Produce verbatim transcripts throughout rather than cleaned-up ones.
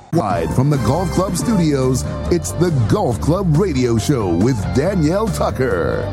Wide from the Golf Club studios, it's the Golf Club Radio Show with Danielle Tucker.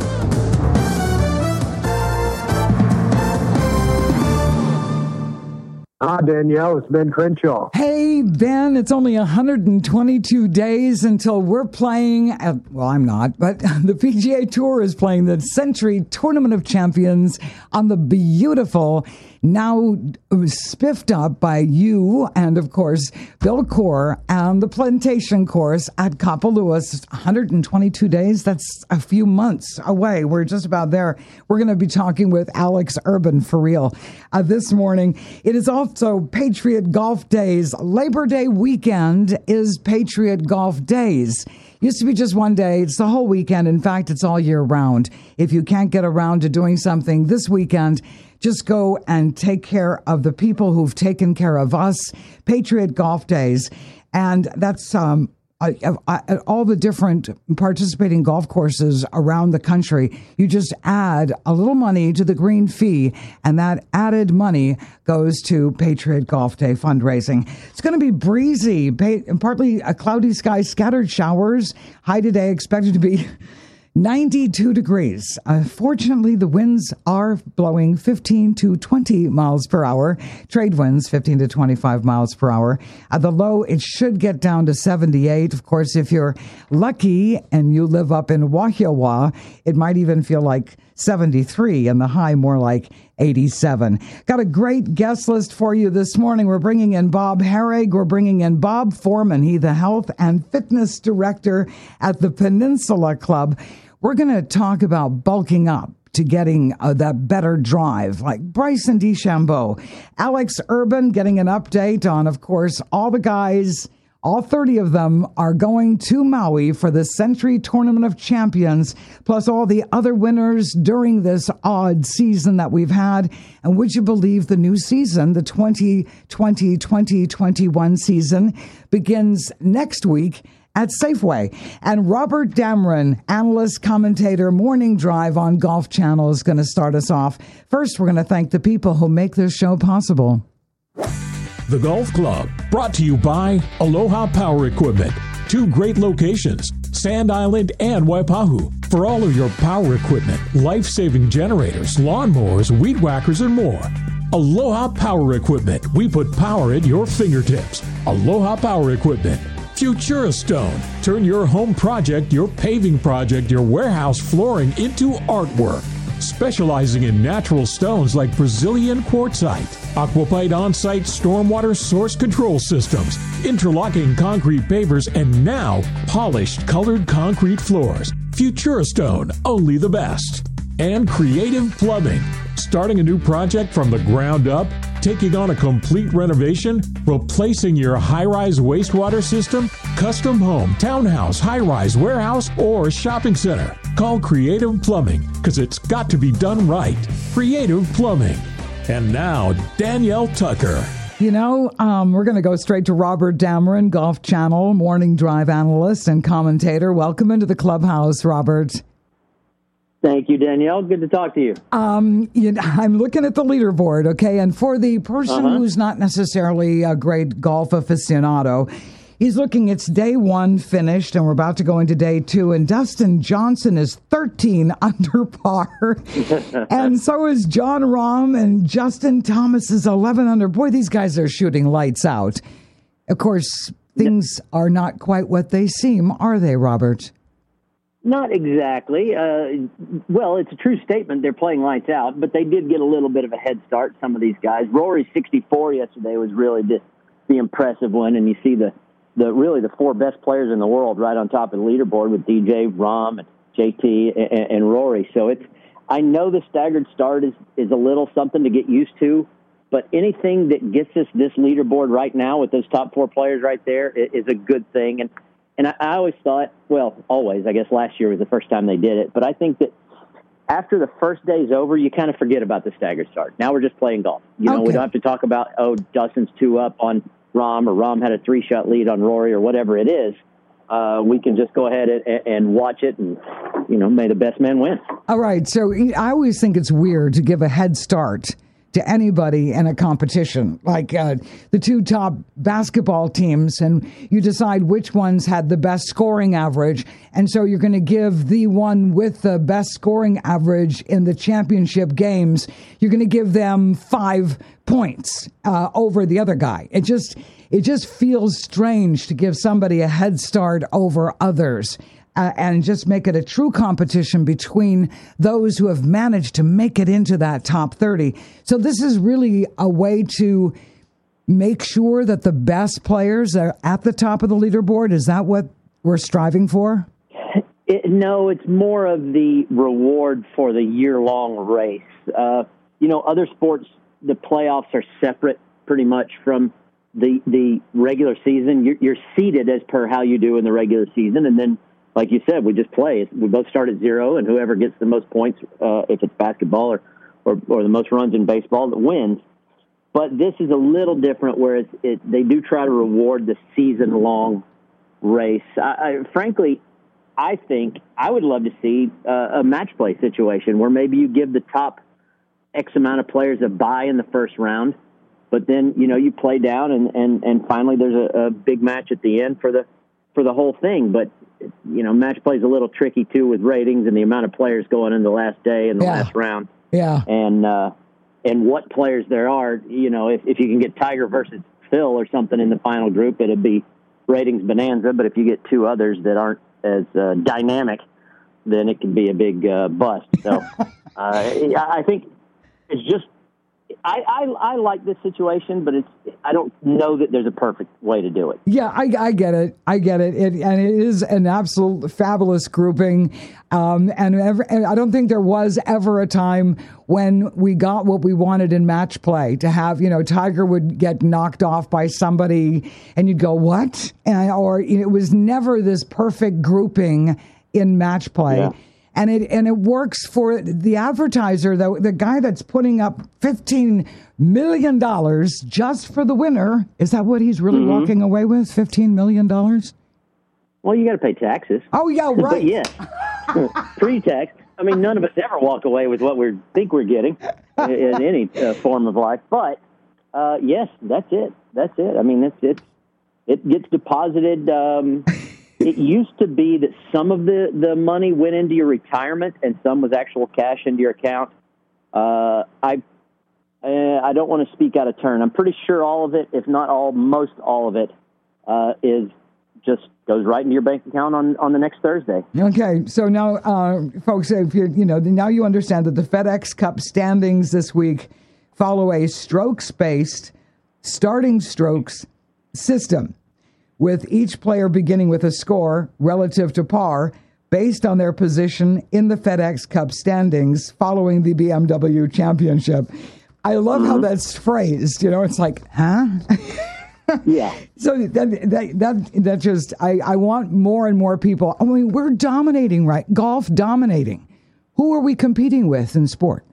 Hi, Danielle. It's Ben Crenshaw. Hey, Ben. It's only one hundred twenty-two days until we're playing at, well, I'm not, but the P G A Tour is playing the Century Tournament of Champions on the beautiful, now spiffed up by you and, of course, Bill Coore and the Plantation Course at Kapalua. one hundred twenty-two days. That's a few months away. We're just about there. We're going to be talking with Alex Urban for real uh, this morning. It is also Patriot Golf Days. Labor Day weekend is Patriot Golf Days. Used to be just one day. It's the whole weekend. In fact, it's all year round. If you can't get around to doing something this weekend, just go and take care of the people who've taken care of us. Patriot Golf Days. And that's um, at all the different participating golf courses around the country. You just add a little money to the green fee, and that added money goes to Patriot Golf Day fundraising. It's going to be breezy, partly a cloudy sky, scattered showers. High today expected to be ninety-two degrees. Uh, fortunately, the winds are blowing fifteen to twenty miles per hour. Trade winds, fifteen to twenty-five miles per hour. At the low, it should get down to seventy-eight. Of course, if you're lucky and you live up in Wahiawa, it might even feel like seventy-three, and the high more like eighty-seven. Got a great guest list for you this morning. We're bringing in Bob Harig. We're bringing in Bob Foreman. He's the health and fitness director at the Peninsula Club. We're going to talk about bulking up to getting uh, that better drive, like Bryson DeChambeau. Alex Urban getting an update on, of course, all the guys. All thirty of them are going to Maui for the Century Tournament of Champions, plus all the other winners during this odd season that we've had. And would you believe the new season, the twenty twenty twenty twenty-one season, begins next week at Safeway. And Robert Dameron, analyst, commentator, Morning Drive on Golf Channel, is going to start us off. First, we're going to thank the people who make this show possible. The Golf Club, brought to you by Aloha Power Equipment. Two great locations, Sand Island and Waipahu. For all of your power equipment, life-saving generators, lawnmowers, weed whackers, and more. Aloha Power Equipment. We put power at your fingertips. Aloha Power Equipment. Futura Stone. Turn your home project, your paving project, your warehouse flooring into artwork. Specializing in natural stones like Brazilian quartzite, Aquapite on-site stormwater source control systems, interlocking concrete pavers, and now polished colored concrete floors. Futura Stone, only the best. And Creative Plumbing. Starting a new project from the ground up, taking on a complete renovation, replacing your high-rise wastewater system, custom home, townhouse, high-rise, warehouse, or shopping center. Call Creative Plumbing, because it's got to be done right. Creative Plumbing. And now, Danielle Tucker. You know, um, we're going to go straight to Robert Dameron, Golf Channel, Morning Drive analyst and commentator. Welcome into the clubhouse, Robert. Thank you, Danielle. Good to talk to you. Um, you know, I'm looking at the leaderboard, okay? And for the person uh-huh. who's not necessarily a great golf aficionado, he's looking, it's day one finished, and we're about to go into day two, and Dustin Johnson is thirteen under par, and so is John Rahm, and Justin Thomas is eleven under. Boy, these guys are shooting lights out. Of course, things are not quite what they seem, are they, Robert? Not exactly. Uh, well, it's a true statement. They're playing lights out, but they did get a little bit of a head start, some of these guys. Rory, sixty-four yesterday, was really the, the impressive one, and you see the, the really the four best players in the world right on top of the leaderboard with D J, Rahm, and J T, and, and Rory. So it's I know the staggered start is, is a little something to get used to, but anything that gets us this leaderboard right now with those top four players right there is a good thing. And And I, I always thought, well, always, I guess last year was the first time they did it, but I think that after the first day's over, you kind of forget about the staggered start. Now we're just playing golf. You know, okay. We don't have to talk about, oh, Dustin's two up on Rahm, or Rahm had a three-shot lead on Rory, or whatever it is. Uh, we can just go ahead and, and watch it, and, you know, may the best man win. All right, so I always think it's weird to give a head start to anybody in a competition, like uh, the two top basketball teams, and you decide which ones had the best scoring average. And so you're going to give the one with the best scoring average in the championship games, you're going to give them five points uh, over the other guy. It just, it just feels strange to give somebody a head start over others. Uh, and just make it a true competition between those who have managed to make it into that top thirty. So this is really a way to make sure that the best players are at the top of the leaderboard. Is that what we're striving for? It, no, it's more of the reward for the year-long race. Uh, you know, other sports, the playoffs are separate pretty much from the the regular season. You're, you're seeded as per how you do in the regular season, and then like you said, we just play. We both start at zero, and whoever gets the most points, uh, if it's basketball or, or, or the most runs in baseball, that wins. But this is a little different where it's, it, they do try to reward the season-long race. I, I, frankly, I think I would love to see uh, a match play situation where maybe you give the top X amount of players a bye in the first round, but then, you know, you play down, and, and, and finally there's a, a big match at the end for the for the whole thing. But you know, match play is a little tricky too with ratings and the amount of players going in the last day and the yeah. last round. Yeah. And, uh, and what players there are, you know, if, if you can get Tiger versus Phil or something in the final group, it'd be ratings bonanza. But if you get two others that aren't as uh, dynamic, then it can be a big uh, bust. So uh, I think it's just, I, I I like this situation, but it's I don't know that there's a perfect way to do it. Yeah, I, I get it. I get it. it. And it is an absolute fabulous grouping. Um, and, ever, and I don't think there was ever a time when we got what we wanted in match play, to have, you know, Tiger would get knocked off by somebody and you'd go, what? And, or you know, it was never this perfect grouping in match play. Yeah. And it and it works for the advertiser, the, the guy that's putting up fifteen million dollars just for the winner. Is that what he's really mm-hmm. walking away with, fifteen million dollars? Well, you got to pay taxes. Oh, yeah, right. But yeah, pre-tax. I mean, none of us ever walk away with what we think we're getting in, in any uh, form of life. But, uh, yes, that's it. That's it. I mean, it's, it's, it gets deposited. Um, it used to be that some of the, the money went into your retirement and some was actual cash into your account. Uh, I uh, I don't want to speak out of turn. I'm pretty sure all of it, if not all, most all of it, uh, is just goes right into your bank account on, on the next Thursday. Okay, so now, uh, folks, if you you know now you understand that the FedEx Cup standings this week follow a strokes-based starting strokes system, with each player beginning with a score relative to par based on their position in the FedEx Cup standings following the B M W Championship. I love mm-hmm. how that's phrased. You know, it's like, huh? Yeah. So that that that, that just, I, I want more and more people. I mean, we're dominating, right? Golf dominating. Who are we competing with in sport?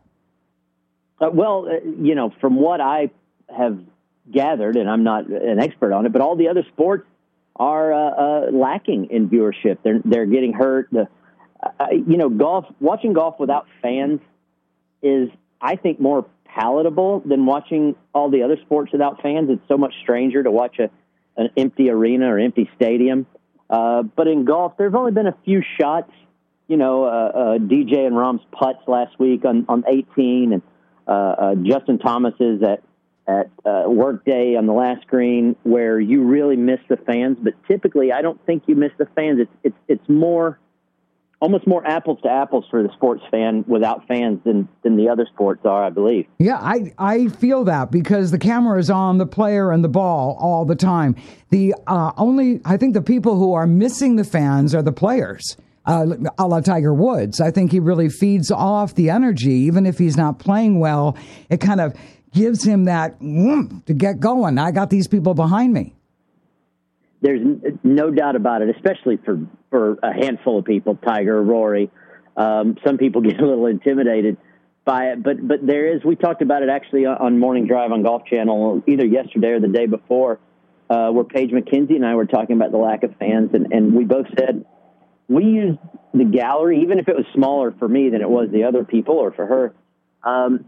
Uh, well, uh, you know, from what I have gathered, and I'm not an expert on it, but all the other sports are uh, uh, lacking in viewership. They're they're getting hurt. The, uh, you know, golf watching golf without fans is, I think, more palatable than watching all the other sports without fans. It's so much stranger to watch a an empty arena or empty stadium. Uh, but in golf, there's only been a few shots. You know, uh, uh, D J and Rahm's putts last week on on eighteen, and uh, uh, Justin Thomas's at. at uh, Workday on the last green, where you really miss the fans. But typically, I don't think you miss the fans. It's it's it's more, almost more apples to apples for the sports fan without fans than, than the other sports are, I believe. Yeah, I, I feel that because the camera is on the player and the ball all the time. The uh, only, I think the people who are missing the fans are the players. Uh, a la Tiger Woods. I think he really feeds off the energy, even if he's not playing well. It kind of gives him that mm, to get going. I got these people behind me. There's no doubt about it, especially for, for a handful of people, Tiger, Rory. Um, some people get a little intimidated by it, but but there is, we talked about it actually on Morning Drive on Golf Channel, either yesterday or the day before, uh, where Paige McKenzie and I were talking about the lack of fans, and, and we both said we used the gallery, even if it was smaller for me than it was the other people or for her, um,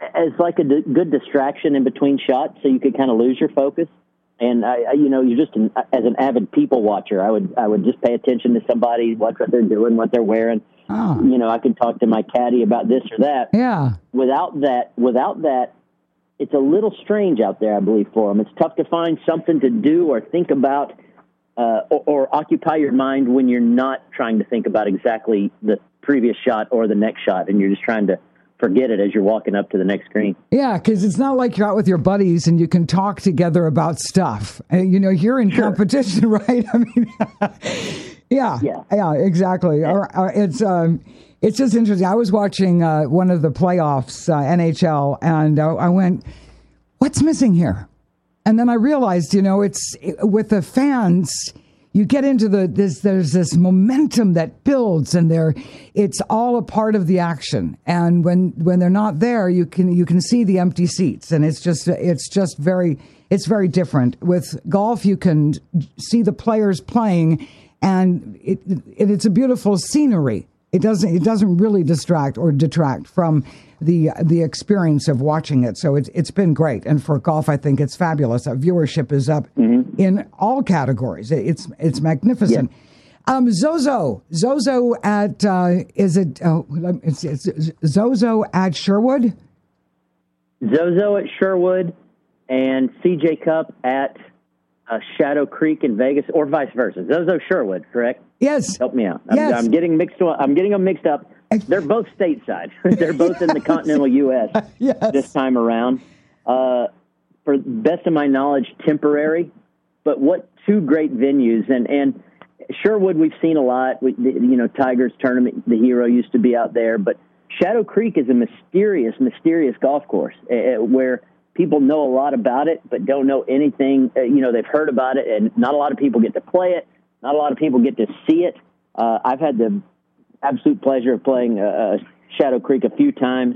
as like a d- good distraction in between shots, so you could kind of lose your focus. And I, I you know, you're just an, as an avid people watcher, I would I would just pay attention to somebody, watch what they're doing, what they're wearing. Oh. You know, I could talk to my caddy about this or that. Yeah. Without that, without that, it's a little strange out there, I believe, for them. It's tough to find something to do or think about, uh, or, or occupy your mind when you're not trying to think about exactly the previous shot or the next shot, and you're just trying to forget it as you're walking up to the next screen. Yeah, because it's not like you're out with your buddies and you can talk together about stuff. Uh, you know, you're in sure. competition, right? I mean, yeah, yeah, yeah, exactly. Yeah. Or, or it's um, it's just interesting. I was watching uh, one of the playoffs, uh, N H L, and uh, I went, "What's missing here?" And then I realized, you know, it's it, with the fans. You get into the this. There's this momentum that builds, and there, it's all a part of the action. And when when they're not there, you can you can see the empty seats, and it's just it's just very it's very different. With golf, you can see the players playing, and it, it it's a beautiful scenery. It doesn't it doesn't really distract or detract from the the experience of watching it. So it's it's been great, and for golf, I think it's fabulous. Our viewership is up mm-hmm. in all categories. It's it's magnificent. Yeah. Um, Zozo Zozo at uh, is it uh, it's, it's Zozo at Sherwood? Zozo at Sherwood, and C J Cup at uh, Shadow Creek in Vegas, or vice versa. Zozo Sherwood, correct? Yes. Help me out. I'm, yes. I'm getting mixed. I'm getting them mixed up. They're both stateside. They're both in the continental U S yes. this time around. Uh, for best of my knowledge, temporary. But what two great venues. And, and Sherwood, we've seen a lot. We, you know, Tigers Tournament, the Hero used to be out there. But Shadow Creek is a mysterious, mysterious golf course uh, where people know a lot about it but don't know anything. Uh, you know, they've heard about it, and not a lot of people get to play it. Not a lot of people get to see it. Uh, I've had the absolute pleasure of playing uh, Shadow Creek a few times.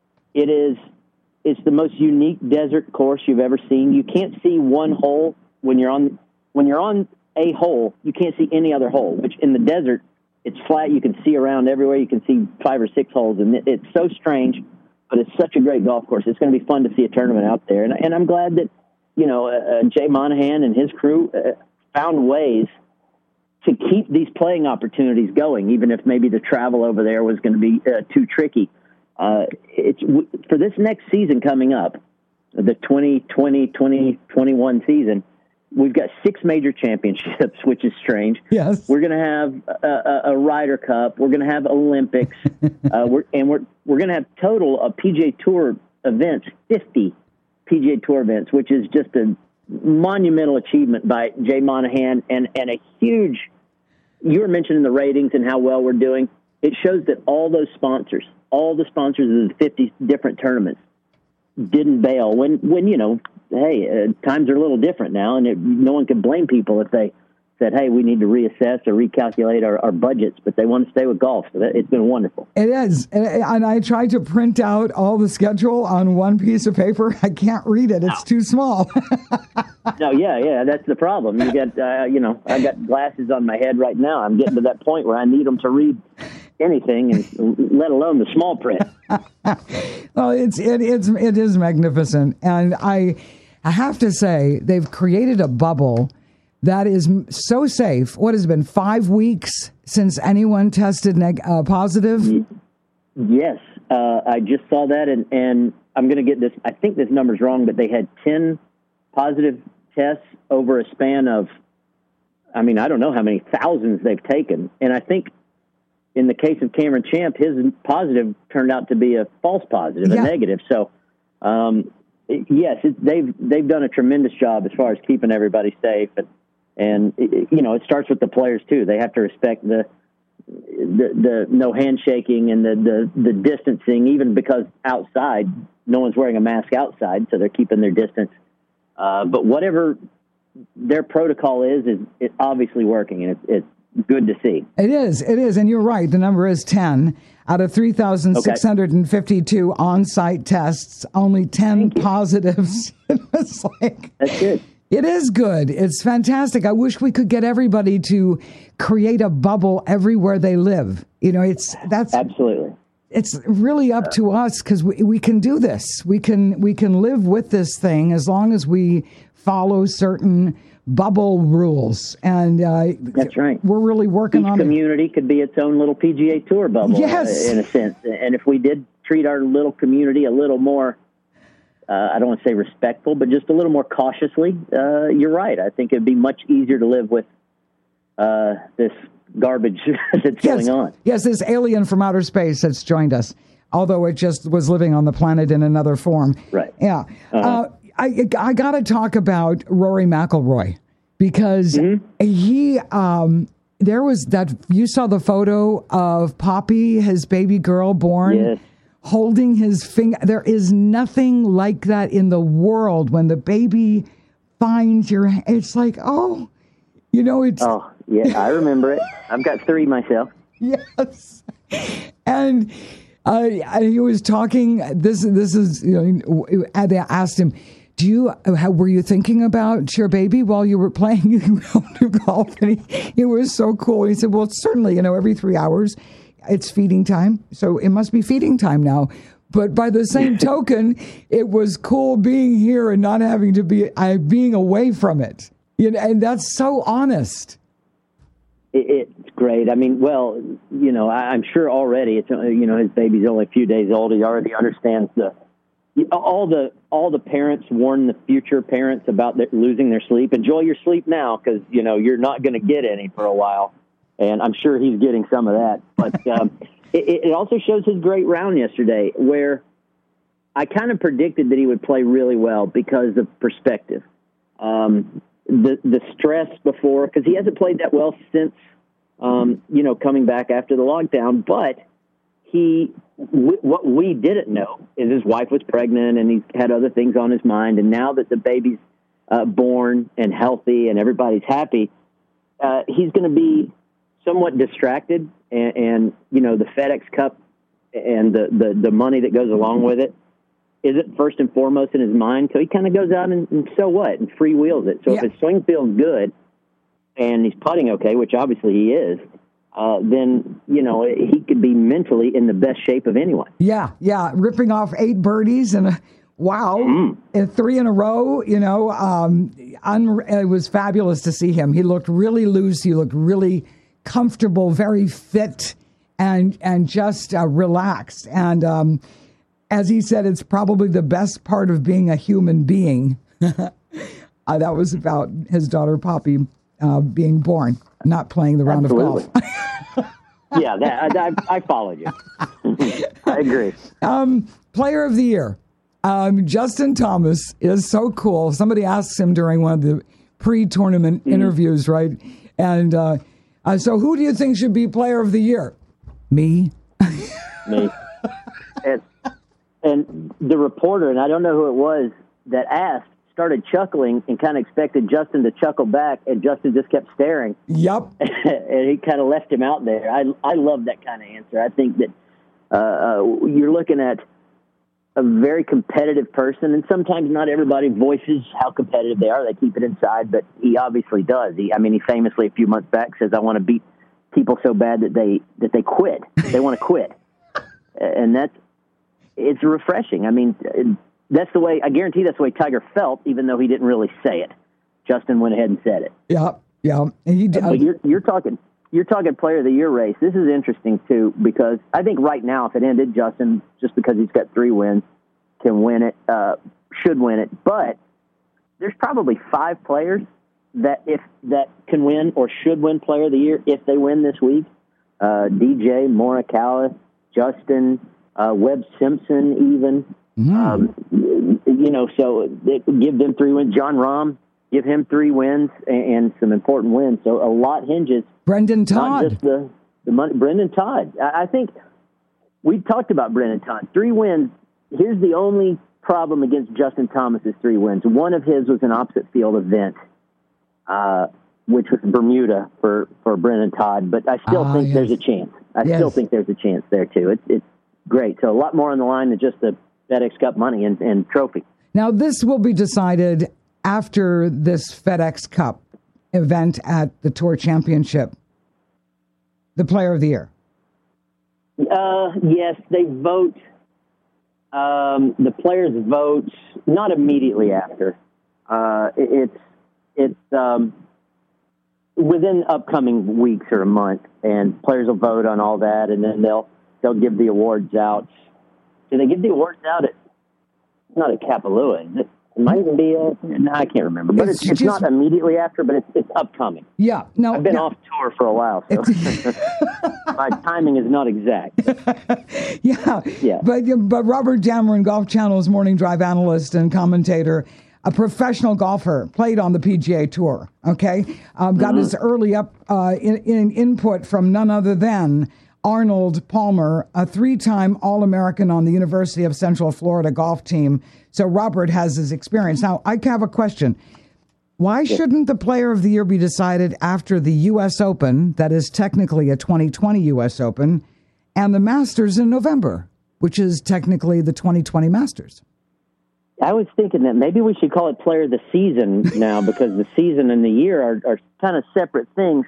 It is, it's the most unique desert course you've ever seen. You can't see one hole when you're on, when you're on a hole, you can't see any other hole, which in the desert, it's flat. You can see around everywhere. You can see five or six holes, and it, it's so strange, but it's such a great golf course. It's going to be fun to see a tournament out there. And, and I'm glad that, you know, uh, Jay Monahan and his crew uh, found ways to keep these playing opportunities going, even if maybe the travel over there was going to be uh, too tricky. Uh, it's for this next season coming up, the twenty twenty, twenty twenty-one season, we've got six major championships, which is strange. Yes. We're going to have a, a, a Ryder Cup. We're going to have Olympics. uh, we're, and we're, we're going to have total of P G A Tour events, fifty P G A Tour events, which is just a monumental achievement by Jay Monahan, and, and a huge, you were mentioning the ratings and how well we're doing. It shows that all those sponsors, all the sponsors of the fifty different tournaments didn't bail when, when, you know, hey, uh, times are a little different now, and it, no one can blame people if they said, hey, we need to reassess or recalculate our, our budgets, but they want to stay with golf. So that, it's been wonderful. It is. And, and I tried to print out all the schedule on one piece of paper. I can't read it. It's too small. No, yeah, yeah, that's the problem. You got, uh, you know, I got glasses on my head right now. I'm getting to that point where I need them to read anything, and let alone the small print. Well, it's it it's it is magnificent, and I I have to say they've created a bubble that is so safe. What has it been five weeks since anyone tested neg- uh, positive? Yes, uh, I just saw that, and and I'm going to get this. I think this number's wrong, but they had ten positive tests over a span of, I mean, I don't know how many thousands they've taken, and I think in the case of Cameron Champ, his positive turned out to be a false positive, yeah. a negative. So, um, yes, it, they've they've done a tremendous job as far as keeping everybody safe, and and it, you know, it starts with the players too. They have to respect the the, the no handshaking and the, the the distancing, even because outside no one's wearing a mask outside, so they're keeping their distance. Uh, but whatever their protocol is, is it's obviously working, and it's, it's good to see. It is. It is. And you're right. The number is ten. Out of three thousand six hundred fifty-two okay. on-site tests, only ten positives. It's like, that's good. It is good. It's fantastic. I wish we could get everybody to create a bubble everywhere they live. You know, it's that's absolutely. it's really up to us because we, we can do this. We can we can live with this thing as long as we follow certain bubble rules. And uh, that's right. We're really working Each on community it. could be its own little P G A Tour bubble, yes. uh, in a sense. And if we did treat our little community a little more, uh, I don't want to say respectful, but just a little more cautiously, uh, you're right. I think it'd be much easier to live with uh, this garbage that's yes. going on. Yes, this alien from outer space that's joined us, although it just was living on the planet in another form. Right. Yeah. Uh-huh. Uh, I I got to talk about Rory McIlroy because mm-hmm. he um, there was that you saw the photo of Poppy, his baby girl born, yes. holding his finger. There is nothing like that in the world when the baby finds your. It's like, oh, you know, it's. Oh yeah, I remember it. I've got three myself. Yes, and. Uh, he was talking. This this is. You know, they asked him, "Do you how, were you thinking about your baby while you were playing golf?" And he, it was so cool. He said, "Well, certainly, you know, every three hours, it's feeding time, so it must be feeding time now." But by the same token, it was cool being here and not having to be uh, being away from it. You know, and that's so honest. It, it's great. I mean, well, you know, I, I'm sure already. It's you know, his baby's only a few days old. He already understands the all the all the parents warn the future parents about their, losing their sleep. Enjoy your sleep now, because you know you're not going to get any for a while. And I'm sure he's getting some of that. But um, it, it also shows his great round yesterday, where I kind of predicted that he would play really well because of perspective. Um, The the stress before, because he hasn't played that well since, um, you know, coming back after the lockdown. But he, w- what we didn't know is his wife was pregnant and he's had other things on his mind. And now that the baby's uh, born and healthy and everybody's happy, uh, he's going to be somewhat distracted. And, and, you know, the FedEx Cup and the, the, the money that goes along with it isn't first and foremost in his mind. So he kind of goes out and, and so what, and freewheels it. So yeah. if his swing feels good and he's putting okay, which obviously he is, uh, then, you know, he could be mentally in the best shape of anyone. Yeah, yeah, ripping off eight birdies and a, wow, mm. and three in a row, you know, um, un- it was fabulous to see him. He looked really loose. He looked really comfortable, very fit, and, and just uh, relaxed. And, um, as he said, it's probably the best part of being a human being. uh, that was about his daughter, Poppy, uh, being born, not playing the round Absolutely. of golf. yeah, that, I, I followed you. I agree. Um, player of the year. Um, Justin Thomas is so cool. Somebody asks him during one of the pre-tournament mm-hmm. interviews, right? And uh, uh, so who do you think should be player of the year? Me. Me. And, and the reporter, and I don't know who it was, that asked, started chuckling and kind of expected Justin to chuckle back, and Justin just kept staring. Yep. And he kind of left him out there. I I love that kind of answer. I think that uh, uh, you're looking at a very competitive person, and sometimes not everybody voices how competitive they are. They keep it inside, but he obviously does. He, I mean, he famously a few months back says, "I want to beat people so bad that they that they quit. They want to quit," and that's it's refreshing. I mean. It, That's the way, I guarantee that's the way Tiger felt, even though he didn't really say it. Justin went ahead and said it. Yeah, yeah. He did. But you're, you're talking you're talking player of the year race. This is interesting, too, because I think right now, if it ended, Justin, just because he's got three wins, can win it, uh, should win it. But there's probably five players that if that can win or should win player of the year if they win this week. Uh, D J, Morikawa, Justin, uh, Webb Simpson even. Mm. Um, you know, so it, give them three wins. John Rahm, give him three wins and, and some important wins. So a lot hinges. Brendan Todd. Not just the, the money. Brendan Todd. I, I think we talked about Brendan Todd. Three wins. Here's the only problem against Justin Thomas's three wins. One of his was an opposite field event, uh, which was Bermuda for, for Brendan Todd. But I still ah, think yes. there's a chance. I yes. still think there's a chance there, too. It's, it's great. So a lot more on the line than just the FedEx Cup money and, and trophy. Now, this will be decided after this FedEx Cup event at the Tour Championship, the player of the year. Uh, yes, they vote. Um, the players vote not immediately after. Uh, it, it's it's um, within upcoming weeks or a month, and players will vote on all that, and then they'll they'll give the awards out. Do they give the awards out at? Not at Kapalua, is it? It might even be. A, no, I can't remember, but it's, it's, it's not immediately after, but it's it's upcoming. Yeah, no, I've been no. off tour for a while, so my timing is not exact. yeah, yeah. But but Robert Dameron, Golf Channel's morning drive analyst and commentator, a professional golfer, played on the P G A Tour. Okay, um, got mm-hmm. his early up uh, in, in input from none other than Arnold Palmer, a three-time All-American on the University of Central Florida golf team. So Robert has his experience. Now, I have a question. Why shouldn't the Player of the Year be decided after the U S Open, that is technically a twenty twenty U S Open, and the Masters in November, which is technically the twenty twenty Masters? I was thinking that maybe we should call it Player of the Season now, because the season and the year are, are kind of separate things.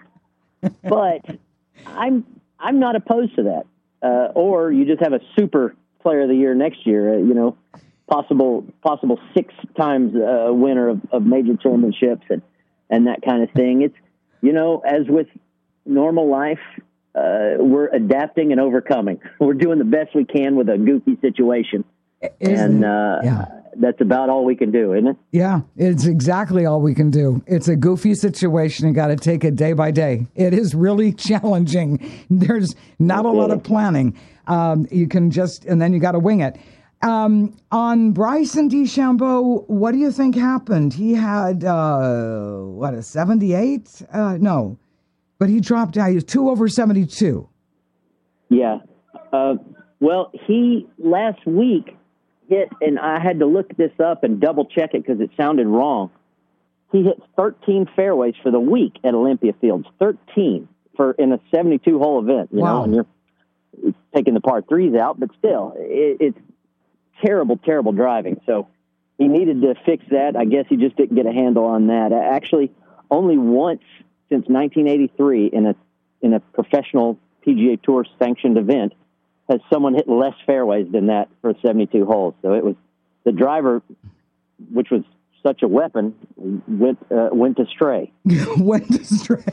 But I'm... I'm not opposed to that. Uh, or you just have a super player of the year next year, uh, you know, possible possible six times uh, winner of, of major championships and, and that kind of thing. It's, you know, as with normal life, uh, we're adapting and overcoming. We're doing the best we can with a goofy situation. Isn't and uh, yeah. that's about all we can do, isn't it? Yeah, it's exactly all we can do. It's a goofy situation. You got to take it day by day. It is really challenging. There's not a lot of planning. Um, you can just, and then you got to wing it. Um, on Bryson DeChambeau, what do you think happened? He had, uh, what, a seventy-eight? Uh, no, but he dropped out. He was two over seventy-two. Yeah. Uh, well, he, last week, hit, and I had to look this up and double check it because it sounded wrong. He hit thirteen fairways for the week at Olympia Fields. thirteen for in a seventy-two hole event. You wow. know, and you're taking the par threes out, but still, it, it's terrible, terrible driving. So he needed to fix that. I guess he just didn't get a handle on that. Actually, only once since nineteen eighty-three in a in a professional P G A Tour sanctioned event has someone hit less fairways than that for seventy-two holes. So it was the driver, which was such a weapon, went uh, went astray. went astray.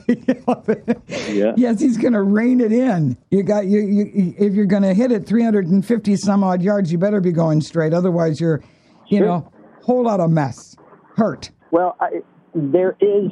yeah. Yes, he's going to rein it in. You got you. you if you're going to hit it three hundred fifty some odd yards, you better be going straight. Otherwise, you're, you sure. know, whole lot of mess. Hurt. Well, I, there is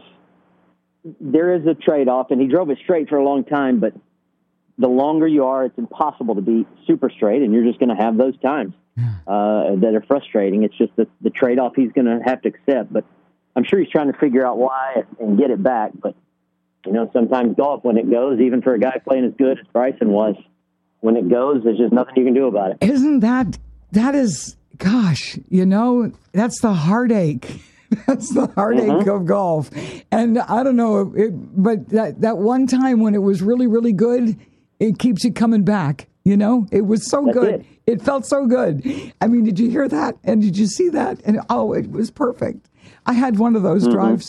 there is a trade-off, and he drove it straight for a long time, but the longer you are, it's impossible to be super straight, and you're just going to have those times uh, that are frustrating. It's just the, the trade-off he's going to have to accept. But I'm sure he's trying to figure out why and get it back. But, you know, sometimes golf, when it goes, even for a guy playing as good as Bryson was, when it goes, there's just nothing you can do about it. Isn't that, that is, gosh, you know, that's the heartache. That's the heartache mm-hmm. of golf. And I don't know, it, but that, that one time when it was really, really good, it keeps you coming back. You know, it was so That's good. It. it felt so good. I mean, did you hear that? And did you see that? And oh, it was perfect. I had one of those mm-hmm. drives.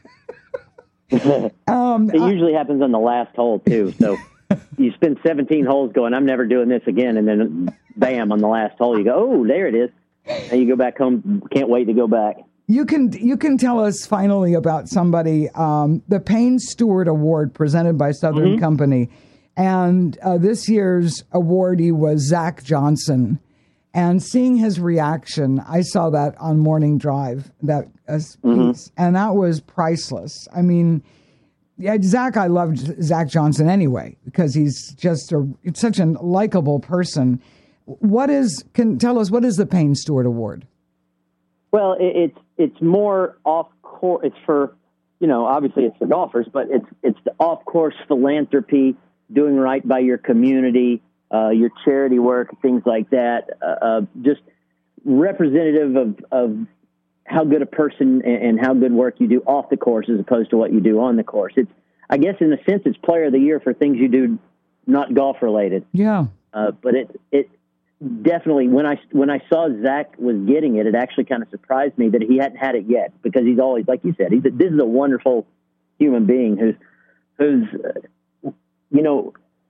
um, it usually I, happens on the last hole, too. So you spend seventeen holes going, I'm never doing this again. And then, bam, on the last hole, you go, oh, there it is. And you go back home. Can't wait to go back. You can you can tell us finally about somebody, um, the Payne Stewart Award presented by Southern mm-hmm. Company. And uh, this year's awardee was Zach Johnson. And seeing his reaction, I saw that on Morning Drive, that uh, piece, mm-hmm. and that was priceless. I mean, yeah, Zach, I loved Zach Johnson anyway, because he's just a it's such a likable person. What is, can tell us, what is the Payne Stewart Award? Well, it, it's it's more off course. It's for, you know, obviously it's for golfers, but it's it's the off course philanthropy, doing right by your community, uh, your charity work, things like that. Uh, uh, just representative of of how good a person and, and how good work you do off the course as opposed to what you do on the course. It's, I guess, in a sense, it's Player of the Year for things you do not golf related. Yeah. Uh, but it it. Definitely, when I when I saw Zach was getting it, it actually kind of surprised me that he hadn't had it yet, because he's always, like you said, he's a, this is a wonderful human being who's who's uh, you know,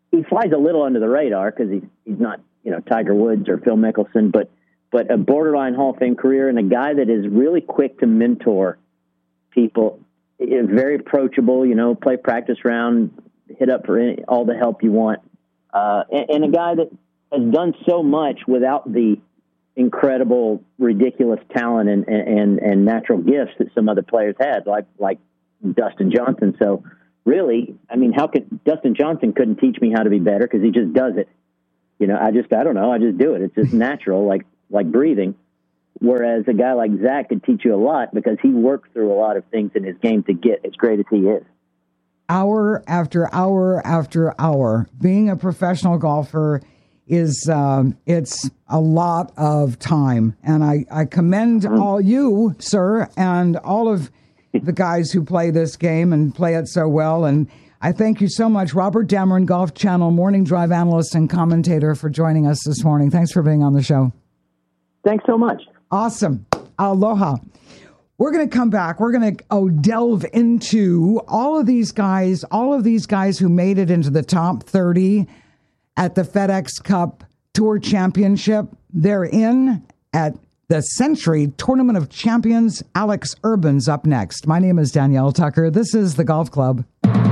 he flies a little under the radar because he's he's not, you know, Tiger Woods or Phil Mickelson, but but a borderline Hall of Fame career and a guy that is really quick to mentor people, very approachable, you know, play practice round, hit up for any, all the help you want, uh, and, and a guy that has done so much without the incredible, ridiculous talent and, and, and natural gifts that some other players had, like like Dustin Johnson. So really, I mean, how could Dustin Johnson couldn't teach me how to be better because he just does it. You know, I just, I don't know, I just do it. It's just natural, like like breathing. Whereas a guy like Zach could teach you a lot because he worked through a lot of things in his game to get as great as he is. Hour after hour after hour, being a professional golfer is, um, it's a lot of time. And I, I commend mm-hmm. all you, sir, and all of the guys who play this game and play it so well. And I thank you so much, Robert Dameron, Golf Channel Morning Drive analyst and commentator, for joining us this morning. Thanks for being on the show. Thanks so much. Awesome. Aloha. We're going to come back. We're going to oh, delve into all of these guys, all of these guys who made it into the top thirty at the FedEx Cup Tour Championship. They're in at the Century Tournament of Champions. Alex Urban's up next. My name is Danielle Tucker. This is The Golf Club.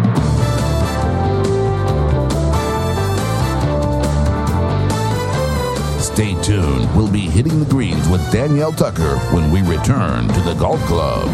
Stay tuned. We'll be hitting the greens with Danielle Tucker when we return to the Golf Club.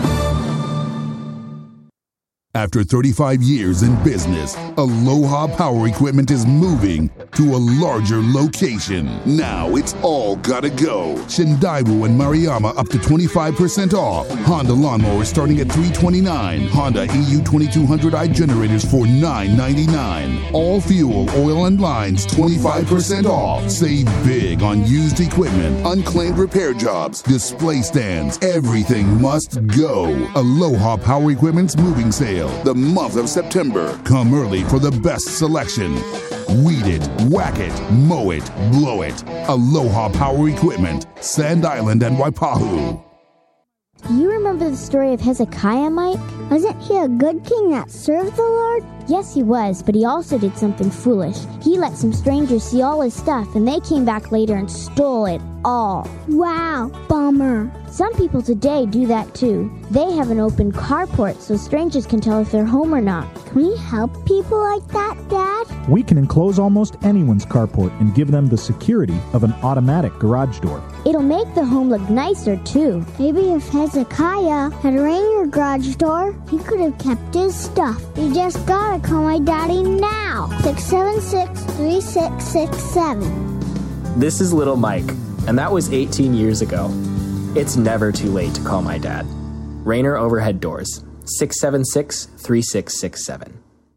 After thirty-five years in business, Aloha Power Equipment is moving to a larger location. Now it's all gotta go. Shindaibu and Maruyama up to twenty-five percent off. Honda lawnmowers starting at three hundred twenty-nine dollars. Honda E U twenty-two hundred i generators for nine ninety-nine. All fuel, oil, and lines twenty-five percent off. Save big on used equipment, unclaimed repair jobs, display stands. Everything must go. Aloha Power Equipment's moving sale. The month of September. Come early for the best selection. Weed it, whack it, mow it, blow it. Aloha Power Equipment, Sand Island and Waipahu. Do you remember the story of Hezekiah, Mike? Wasn't he a good king that served the Lord? Yes, he was, but he also did something foolish. He let some strangers see all his stuff, and they came back later and stole it all. Wow, bummer. Some people today do that too. They have an open carport so strangers can tell if they're home or not. Can we help people like that, Dad? We can enclose almost anyone's carport and give them the security of an automatic garage door. It'll make the home look nicer too. Maybe if Hezekiah had a Ranger garage door, he could have kept his stuff. You just gotta call my daddy now. six seven six, three six six seven. This is little Mike, and that was eighteen years ago. It's never too late to call my dad. Rainer Overhead Doors, six seven six, three six six seven.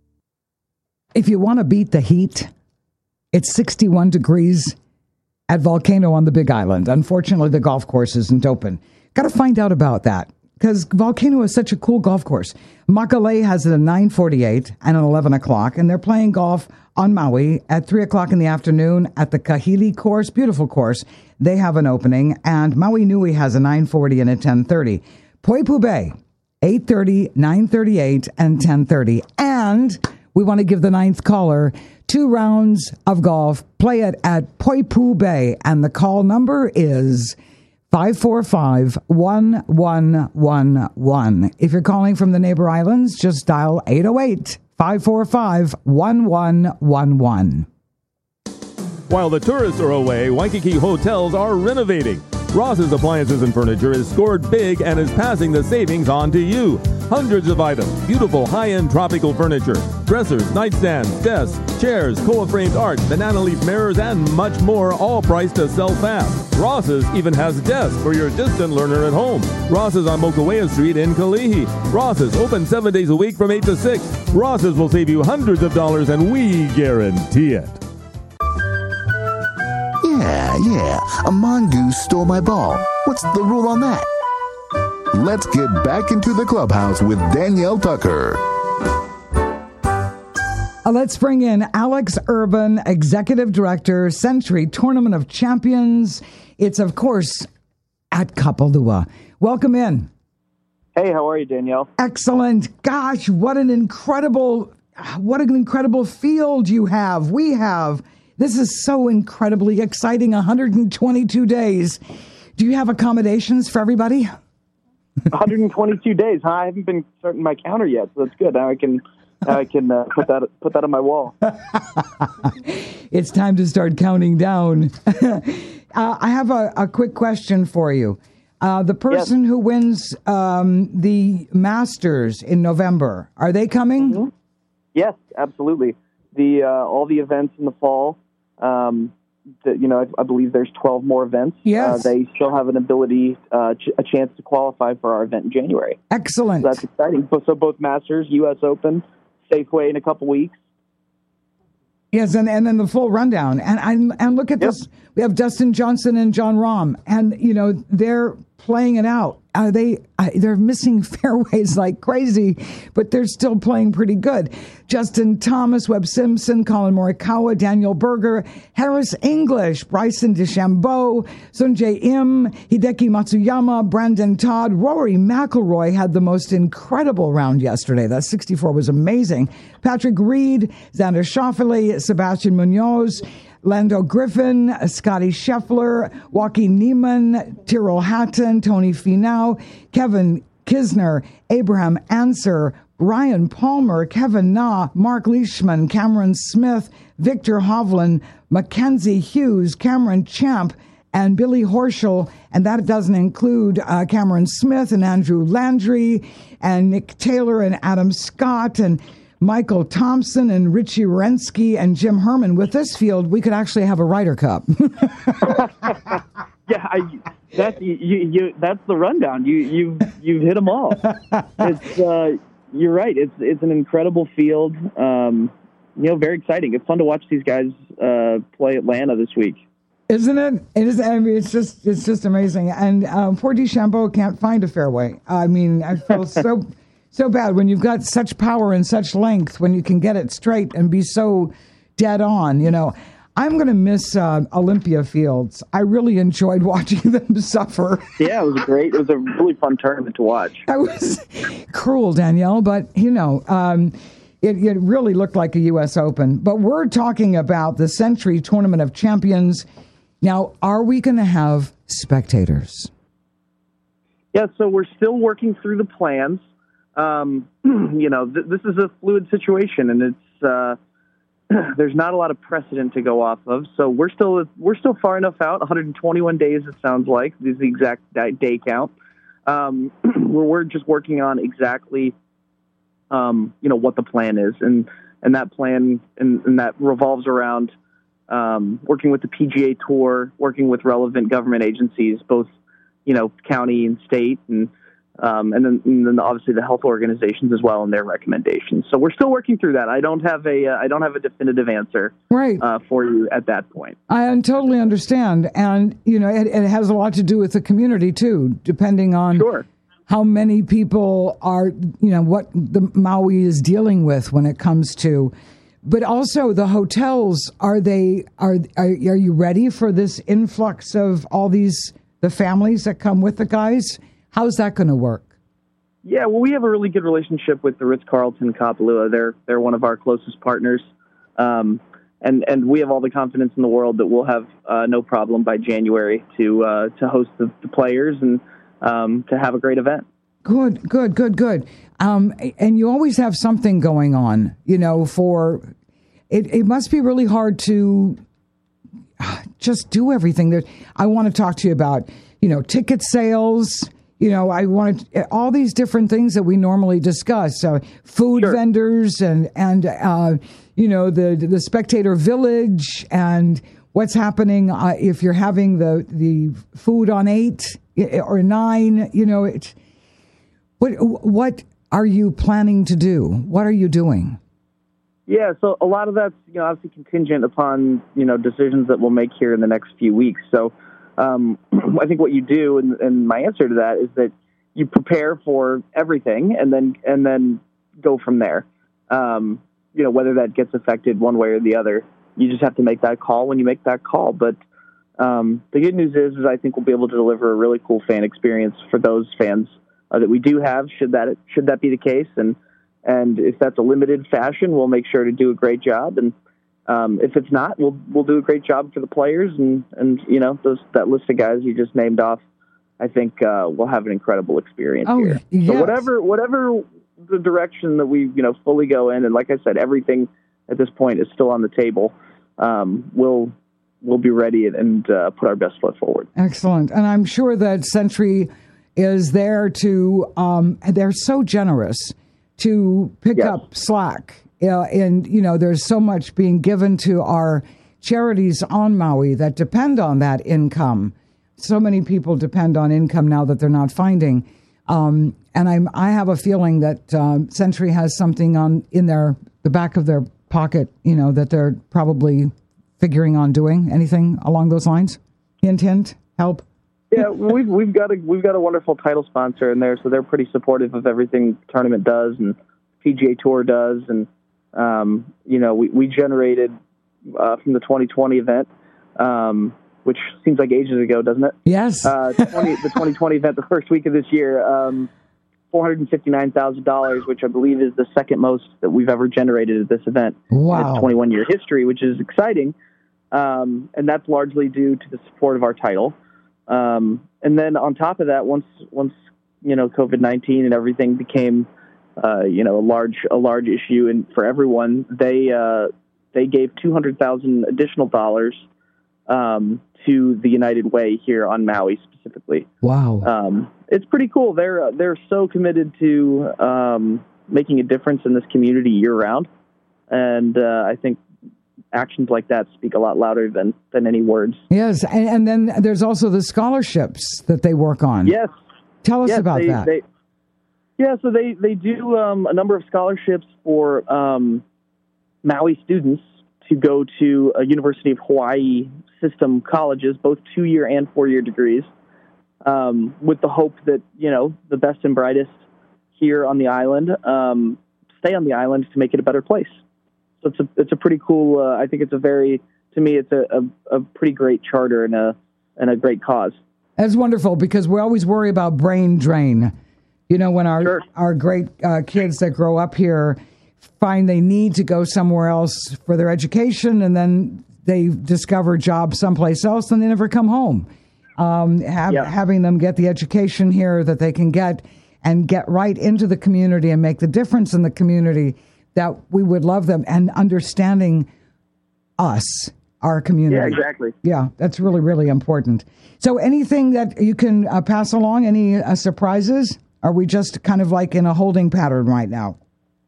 If you want to beat the heat, it's sixty-one degrees at Volcano on the Big Island. Unfortunately, the golf course isn't open. Got to find out about that because Volcano is such a cool golf course. Makalei has it at nine forty-eight and at eleven o'clock, and they're playing golf on Maui at three o'clock in the afternoon at the Kahili course. Beautiful course. They have an opening, and Maui Nui has a nine forty and a ten thirty. Poipu Bay, eight thirty, nine thirty-eight, and ten thirty. And we want to give the ninth caller two rounds of golf. Play it at Poipu Bay, and the call number is five four five, one one one one. If you're calling from the neighbor islands, just dial eight oh eight, five four five, one one one one. While the tourists are away, Waikiki hotels are renovating. Ross's Appliances and Furniture is scored big and is passing the savings on to you. Hundreds of items, beautiful high-end tropical furniture, dressers, nightstands, desks, chairs, koa-framed art, banana leaf mirrors, and much more, all priced to sell fast. Ross's even has desks for your distant learner at home. Ross's on Mokuea Street in Kalihi. Ross's open seven days a week from eight to six. Ross's will save you hundreds of dollars, and we guarantee it. Yeah, yeah, a mongoose stole my ball. What's the rule on that? Let's get back into the clubhouse with Danielle Tucker. Uh, let's bring in Alex Urban, Executive Director, Century Tournament of Champions. It's, of course, at Kapalua. Welcome in. Hey, how are you, Danielle? Excellent. Gosh, what an incredible what an incredible field you have. We have. This is so incredibly exciting. one hundred twenty-two days. Do you have accommodations for everybody? one hundred twenty-two days, huh? I haven't been starting my counter yet, so that's good. Now I can now I can uh, put that put that on my wall. It's time to start counting down. uh, I have a, a quick question for you. Uh, the person yes. who wins um, the Masters in November, are they coming? Mm-hmm. Yes, absolutely. The uh, all the events in the fall. Um, the, you know, I, I believe there's twelve more events. Yes. Uh, they still have an ability, uh, ch- a chance to qualify for our event in January. Excellent. So that's exciting. So both Masters, U S Open, Safeway in a couple weeks. Yes, and, and then the full rundown. And and, and look at yep. this. We have Dustin Johnson and Jon Rahm. And, you know, they're playing it out. Uh, they, uh, they're missing fairways like crazy, but they're still playing pretty good. Justin Thomas, Webb Simpson, Colin Morikawa, Daniel Berger, Harris English, Bryson DeChambeau, Sungjae Im, Hideki Matsuyama, Brandon Todd, Rory McIlroy had the most incredible round yesterday. That sixty-four was amazing. Patrick Reed, Xander Schauffele, Sebastian Munoz, Lando Griffin, Scotty Scheffler, Joaquin Niemann, Tyrrell Hatton, Tony Finau, Kevin Kisner, Abraham Anser, Ryan Palmer, Kevin Na, Mark Leishman, Cameron Smith, Victor Hovland, Mackenzie Hughes, Cameron Champ, and Billy Horschel. And that doesn't include uh, Cameron Smith and Andrew Landry and Nick Taylor and Adam Scott and Michael Thompson and Richie Rensky and Jim Herman. With this field, we could actually have a Ryder Cup. yeah, I, that's you, you. That's the rundown. You you've you've hit them all. It's uh, you're right. It's it's an incredible field. Um, you know, very exciting. It's fun to watch these guys uh, play Atlanta this week. Isn't it? It is. I mean, it's just it's just amazing. And um, poor DeChambeau can't find a fairway. I mean, I feel so. So bad when you've got such power and such length, when you can get it straight and be so dead on, you know. I'm going to miss uh, Olympia Fields. I really enjoyed watching them suffer. Yeah, it was great. It was a really fun tournament to watch. I was cruel, Danielle, but, you know, um, it, it really looked like a U S Open. But we're talking about the Century Tournament of Champions. Now, are we going to have spectators? Yeah, so we're still working through the plans. Um, you know, th- this is a fluid situation, and it's uh, there's not a lot of precedent to go off of. So we're still we're still far enough out. one hundred twenty-one days, it sounds like, is the exact day count. Um, we're we're just working on exactly, um, you know, what the plan is, and and that plan and, and that revolves around um, working with the P G A Tour, working with relevant government agencies, both you know, county and state, and Um, and then, and then obviously the health organizations as well and their recommendations. So we're still working through that. I don't have a uh, I don't have a definitive answer right. uh, for you at that point. I totally understand, and you know it, it has a lot to do with the community too, depending on sure. how many people are, you know, what the Maui is dealing with when it comes to. But also the hotels, are they are are, are you ready for this influx of all these the families that come with the guys? How's that going to work? Yeah, well, we have a really good relationship with the Ritz-Carlton Kapalua. They're they're one of our closest partners, um, and and we have all the confidence in the world that we'll have uh, no problem by January to uh, to host the, the players and um, to have a great event. Good, good, good, good. Um, and you always have something going on, you know. For it, it must be really hard to just do everything. That I want to talk to you about, you know, ticket sales. You know, I wanted all these different things that we normally discuss. Uh, food sure. vendors and, and uh, you know, the the spectator village and what's happening uh, if you're having the, the food on eight or nine. You know, it, what, what are you planning to do? What are you doing? Yeah, so a lot of that's, you know, obviously contingent upon, you know, decisions that we'll make here in the next few weeks. So Um, I think what you do, and, and my answer to that is that you prepare for everything, and then and then go from there. Um, you know, whether that gets affected one way or the other, you just have to make that call when you make that call. But um, the good news is, is I think we'll be able to deliver a really cool fan experience for those fans uh, that we do have. Should that should that be the case, and And if that's a limited fashion, we'll make sure to do a great job. And um, if it's not, we'll we'll do a great job for the players. And, and you know, those that list of guys you just named off, I think uh, we'll have an incredible experience oh, here. Yes. So whatever whatever the direction that we you know fully go in, and like I said, everything at this point is still on the table. Um, we'll we'll be ready and uh, put our best foot forward. Excellent, and I'm sure that Century is there to. Um, they're so generous to pick yes. up slack. Uh, and, you know, there's so much being given to our charities on Maui that depend on that income. So many people depend on income now that they're not finding. Um, and I'm, I have a feeling that um, Century has something on in their the back of their pocket, you know, that they're probably figuring on doing. Anything along those lines? Hint, hint, help. Yeah, we've we've got a we've got a wonderful title sponsor in there, so they're pretty supportive of everything the tournament does and P G A Tour does, and um, you know we we generated uh, from the twenty twenty event, um, which seems like ages ago, doesn't it? Yes. Uh, twenty, the twenty twenty event, the first week of this year, um, four hundred fifty nine thousand dollars, which I believe is the second most that we've ever generated at this event wow. in its twenty one year history, which is exciting, um, and that's largely due to the support of our title. Um, and then on top of that, once, once, you know, COVID nineteen and everything became, uh, you know, a large, a large issue and for everyone, they, uh, they gave two hundred thousand additional dollars, um, to the United Way here on Maui specifically. Wow. Um, it's pretty cool. They're, they're so committed to, um, making a difference in this community year round. And, uh, I think, actions like that speak a lot louder than, than any words. Yes, and, and then there's also the scholarships that they work on. Yes. Tell us yes, about they, that. They, yeah, so they, they do um, a number of scholarships for um, Maui students to go to a University of Hawaii system colleges, both two-year and four-year degrees, um, with the hope that, you know, the best and brightest here on the island um, stay on the island to make it a better place. So it's a it's a pretty cool. Uh, I think it's a very to me it's a, a, a pretty great charter and a and a great cause. That's wonderful because we always worry about brain drain. You know, when our sure. our great uh, kids that grow up here find they need to go somewhere else for their education, and then they discover jobs someplace else, and they never come home. Um, have, yeah. Having them get the education here that they can get and get right into the community and make the difference in the community. That we would love them and understanding us, our community. Yeah, exactly. Yeah, that's really, really important. So anything that you can uh, pass along, any uh, surprises? Are we just kind of like in a holding pattern right now?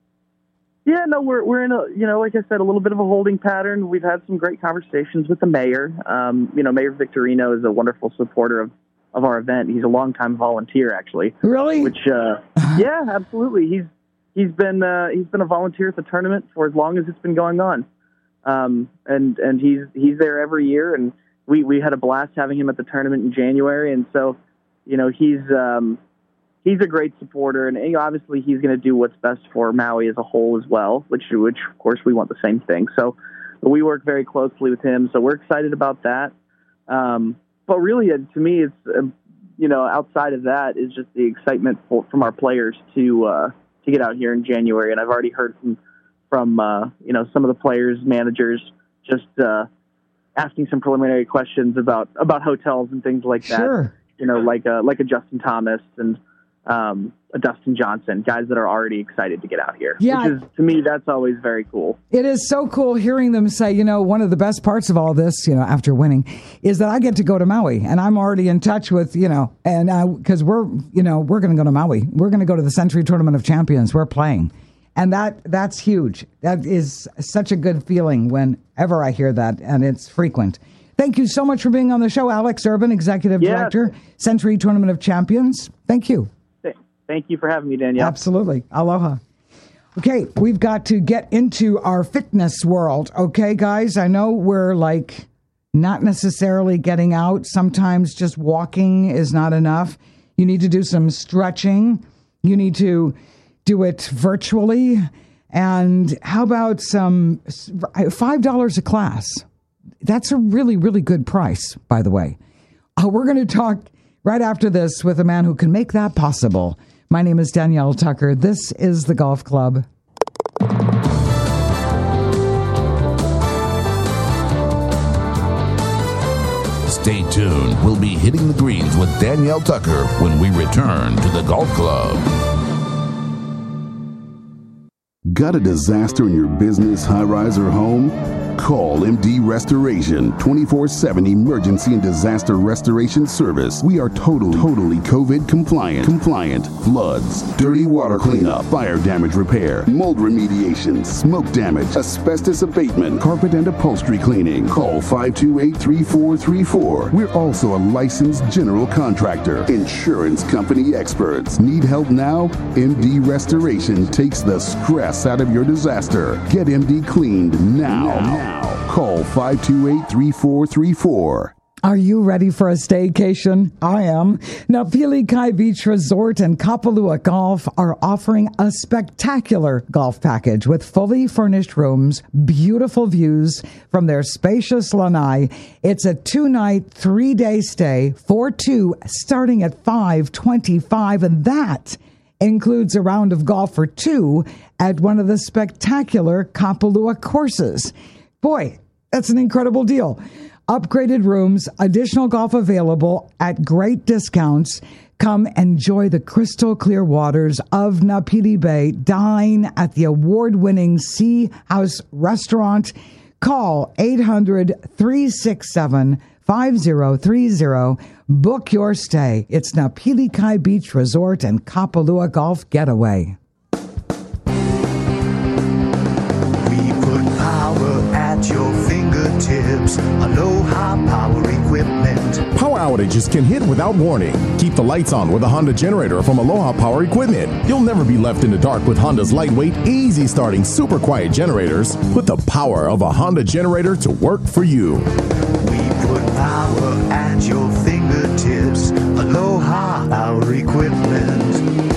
Yeah, no, we're we're in a, you know, like I said, a little bit of a holding pattern. We've had some great conversations with the mayor. Um, you know, Mayor Victorino is a wonderful supporter of, of our event. He's a longtime volunteer, actually. Really? Which, uh, yeah, absolutely. He's He's been uh, he's been a volunteer at the tournament for as long as it's been going on, um, and and he's he's there every year. And we, we had a blast having him at the tournament in January. And so, you know, he's um, he's a great supporter, and you know, obviously he's going to do what's best for Maui as a whole as well. Which which of course we want the same thing. So we work very closely with him. So we're excited about that. Um, but really, uh, to me, it's uh, you know outside of that is just the excitement for, from our players to. Uh, to get out here in January. And I've already heard from, from, uh, you know, some of the players, managers, just, uh, asking some preliminary questions about, about hotels and things like that. Sure. You know, like, a, like a Justin Thomas and, um, a Dustin Johnson, guys that are already excited to get out here. Yeah. Which is, to me, that's always very cool. It is so cool hearing them say, you know, one of the best parts of all this, you know, after winning, is that I get to go to Maui, and I'm already in touch with, you know, and because we're, you know, we're going to go to Maui. We're going to go to the Century Tournament of Champions. We're playing. And that that's huge. That is such a good feeling whenever I hear that, and it's frequent. Thank you so much for being on the show, Alex Urban, Executive yeah. Director, Century Tournament of Champions. Thank you. Thank you for having me, Danielle. Absolutely. Aloha. Okay, we've got to get into our fitness world. Okay, guys, I know we're like not necessarily getting out. Sometimes just walking is not enough. You need to do some stretching. You need to do it virtually. And how about some five dollars a class? That's a really, really good price, by the way. Uh, we're going to talk right after this with a man who can make that possible. My name is Danielle Tucker. This is the Golf Club. Stay tuned. We'll be hitting the greens with Danielle Tucker when we return to the Golf Club. Got a disaster in your business, high-rise, or home? Call M D Restoration, twenty-four seven emergency and disaster restoration service. We are totally, totally COVID compliant. Compliant. Floods, dirty water cleanup, fire damage repair, mold remediation, smoke damage, asbestos abatement, carpet and upholstery cleaning. Call five two eight, three four three four. We're also a licensed general contractor. Insurance company experts. Need help now? M D Restoration takes the stress out of your disaster. Get M D cleaned now. now. Call five two eight, three four three four. Are you ready for a staycation? I am. Now, Pili Kai Beach Resort and Kapalua Golf are offering a spectacular golf package with fully furnished rooms, beautiful views from their spacious lanai. It's a two-night, three-day stay for two, starting at five twenty-five, and that includes a round of golf for two at one of the spectacular Kapalua courses. Boy, that's an incredible deal. Upgraded rooms, additional golf available at great discounts. Come enjoy the crystal clear waters of Napili Bay. Dine at the award-winning Sea House Restaurant. Call eight hundred, three six seven, five zero three zero. Book your stay. It's Napili Kai Beach Resort and Kapalua Golf Getaway. At your fingertips, Aloha Power Equipment. Power outages can hit without warning. Keep the lights on with a Honda generator from Aloha Power Equipment. You'll never be left in the dark with Honda's lightweight, easy starting, super quiet generators. Put the power of a Honda generator to work for you. We put power at your fingertips, Aloha Power Equipment.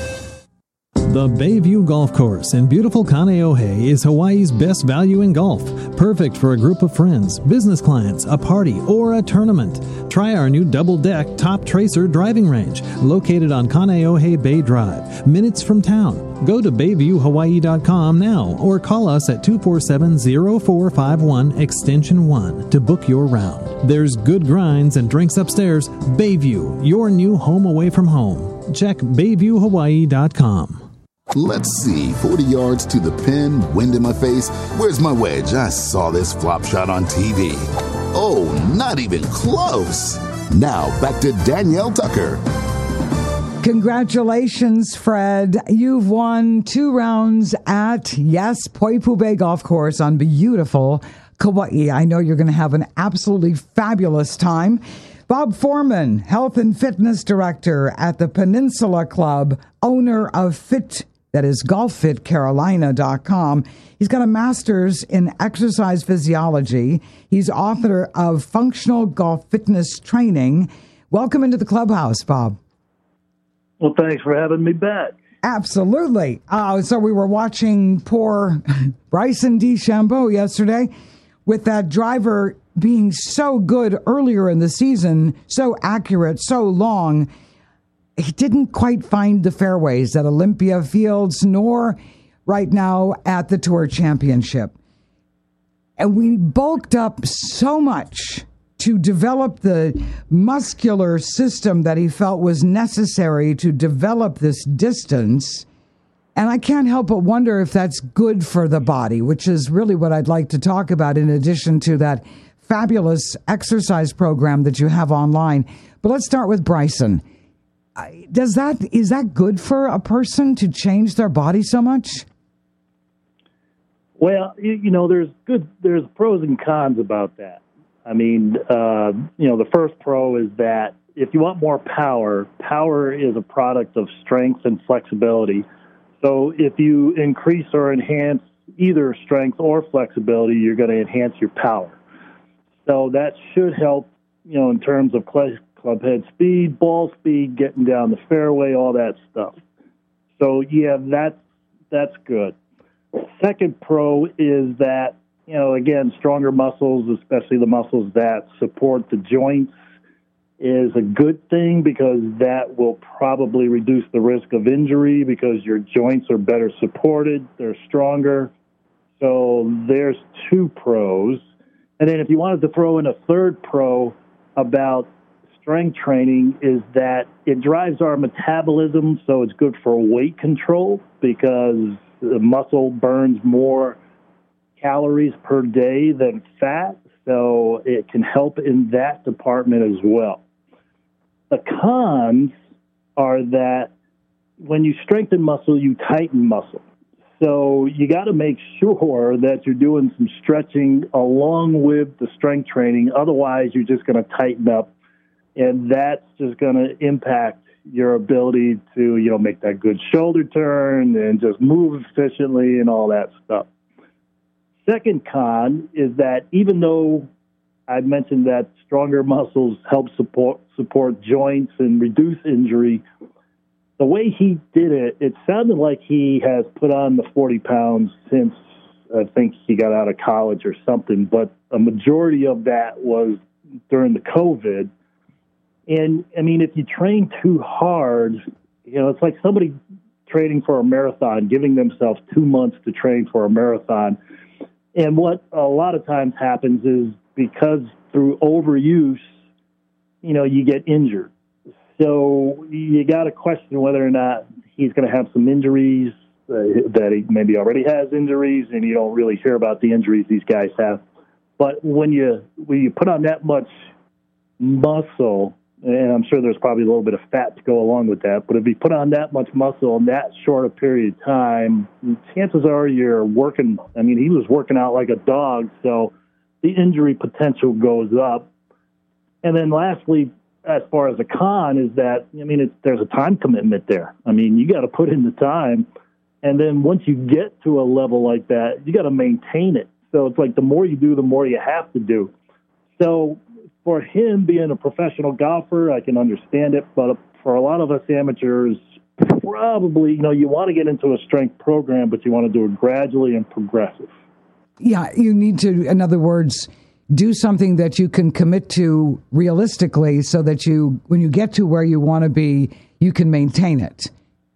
The Bayview Golf Course in beautiful Kaneohe is Hawaii's best value in golf. Perfect for a group of friends, business clients, a party, or a tournament. Try our new double-deck Top Tracer driving range, located on Kaneohe Bay Drive, minutes from town. Go to bayview hawaii dot com now or call us at two four seven, zero four five one extension one to book your round. There's good grinds and drinks upstairs. Bayview, your new home away from home. Check bayview hawaii dot com. Let's see, forty yards to the pin, wind in my face. Where's my wedge? I saw this flop shot on T V. Oh, not even close. Now, back to Danielle Tucker. Congratulations, Fred. You've won two rounds at, yes, Poipu Bay Golf Course on beautiful Kauai. I know you're going to have an absolutely fabulous time. Bob Foreman, Health and Fitness Director at the Peninsula Club, owner of Fit, that is golf fit carolina dot com. He's got a master's in exercise physiology. He's author of Functional Golf Fitness Training. Welcome into the clubhouse, Bob. Well, thanks for having me back. Absolutely. Uh, so we were watching poor Bryson DeChambeau yesterday with that driver being so good earlier in the season, so accurate, so long. He didn't quite find the fairways at Olympia Fields, nor right now at the Tour Championship. And we bulked up so much to develop the muscular system that he felt was necessary to develop this distance. And I can't help but wonder if that's good for the body, which is really what I'd like to talk about in addition to that fabulous exercise program that you have online. But let's start with Bryson. Does that, is that good for a person to change their body so much? Well, you know, there's good, there's pros and cons about that. I mean, uh, you know, the first pro is that if you want more power, power is a product of strength and flexibility. So if you increase or enhance either strength or flexibility, you're going to enhance your power. So that should help, you know, in terms of club head speed, ball speed, getting down the fairway, all that stuff. So, yeah, that's, that's good. Second pro is that, you know, again, stronger muscles, especially the muscles that support the joints, is a good thing because that will probably reduce the risk of injury because your joints are better supported, they're stronger. So there's two pros. And then if you wanted to throw in a third pro about strength training is that it drives our metabolism, so it's good for weight control because the muscle burns more calories per day than fat, so it can help in that department as well. The cons are that when you strengthen muscle, you tighten muscle. So you got to make sure that you're doing some stretching along with the strength training. Otherwise, you're just going to tighten up, and that's just going to impact your ability to, you know, make that good shoulder turn and just move efficiently and all that stuff. Second con is that even though I mentioned that stronger muscles help support support joints and reduce injury, the way he did it, it sounded like he has put on the forty pounds since I think he got out of college or something, but a majority of that was during the COVID. And, I mean, if you train too hard, you know, it's like somebody training for a marathon, giving themselves two months to train for a marathon. And what a lot of times happens is because through overuse, you know, you get injured. So you got to question whether or not he's going to have some injuries, uh, that he maybe already has injuries, and you don't really hear about the injuries these guys have. But when you when you put on that much muscle, and I'm sure there's probably a little bit of fat to go along with that, but if you put on that much muscle in that short a period of time, chances are you're working. I mean, he was working out like a dog, so the injury potential goes up. And then lastly, as far as a con, is that, I mean, it's, there's a time commitment there. I mean, you got to put in the time. And then once you get to a level like that, you got to maintain it. So it's like the more you do, the more you have to do. So for him being a professional golfer, I can understand it. But for a lot of us amateurs, probably, you know, you want to get into a strength program, but you want to do it gradually and progressive. Yeah, you need to, in other words, do something that you can commit to realistically so that you, when you get to where you want to be, you can maintain it.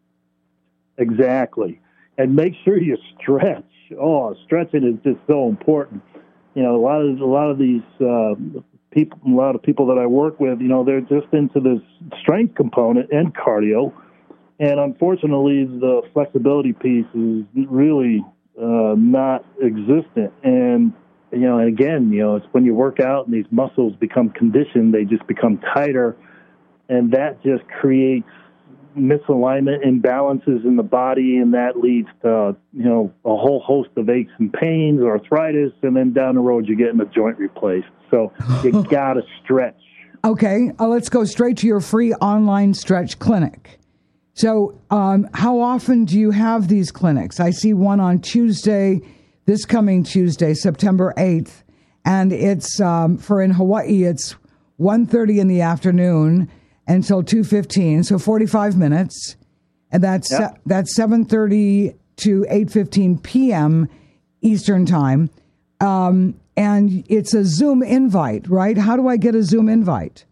Exactly. And make sure you stretch. Oh, stretching is just so important. You know, a lot of, a lot of these uh, people, a lot of people that I work with, you know, they're just into this strength component and cardio. And unfortunately, the flexibility piece is really uh, not existent. And you know, and again, you know, it's when you work out and these muscles become conditioned, they just become tighter, and that just creates misalignment, imbalances in the body, and that leads to, you know, a whole host of aches and pains, arthritis, and then down the road you're getting a joint replaced. So you got to stretch. Okay, uh, let's go straight to your free online stretch clinic. So um, how often do you have these clinics? I see one on Tuesday, this coming Tuesday, September eighth, and it's um, for in Hawaii, it's one thirty in the afternoon until two fifteen, so forty-five minutes, and that's yep. that's seven thirty to eight fifteen p.m. Eastern Time, um, and it's a Zoom invite, right? How do I get a Zoom invite?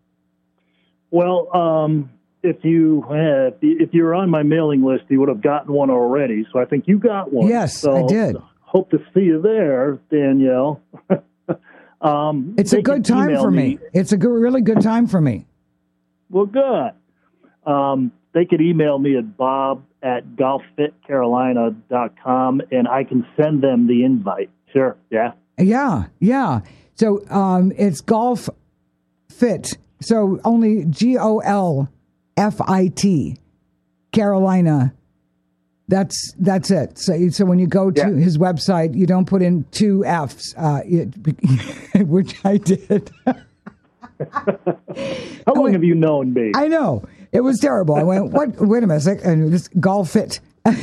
Well, um, if you uh, if you're on my mailing list, you would have gotten one already, so I think you got one. Yes, so I did. Hope to see you there, Danielle. um, it's a good time for me. me. It's a good, really good time for me. Well, good. Um, they could email me at bob at golf fit carolina dot com, and I can send them the invite. Sure, yeah. Yeah, yeah. So um, it's Golf Fit, so only G O L F I T, Carolina. That's that's it. So, so when you go to yeah. his website, you don't put in two F's, uh, it, which I did. How long went, have you known me? I know. It was terrible. I went, what? Wait a minute. And this Golf Fit.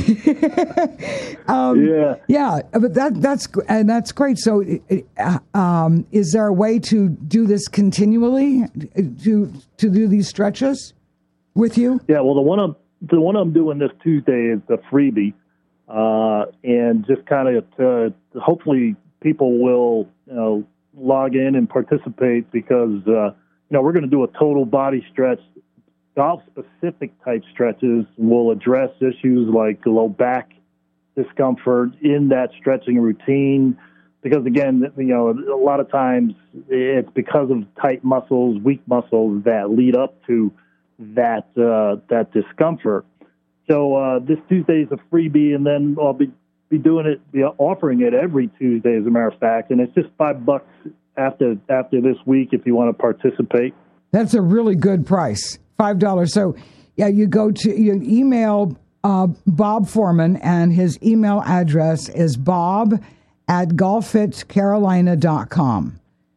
um, yeah. Yeah. But that that's and that's great. So, uh, um, is there a way to do this continually, to to do these stretches with you? Yeah. Well, the one I'm the one I'm doing this Tuesday is the freebie, uh, and just kind of to, hopefully people will, you know, log in and participate because uh, you know, we're going to do a total body stretch. Golf-specific type stretches will address issues like low back discomfort in that stretching routine. Because, again, you know, a lot of times it's because of tight muscles, weak muscles that lead up to that uh, that discomfort. So uh, this Tuesday is a freebie, and then I'll be, be doing it, be offering it every Tuesday, as a matter of fact. And it's just five bucks after after this week if you want to participate. That's a really good price, five dollars. So, yeah, you go to, you email uh, Bob Foreman, and his email address is bob at golf fit carolina dot com.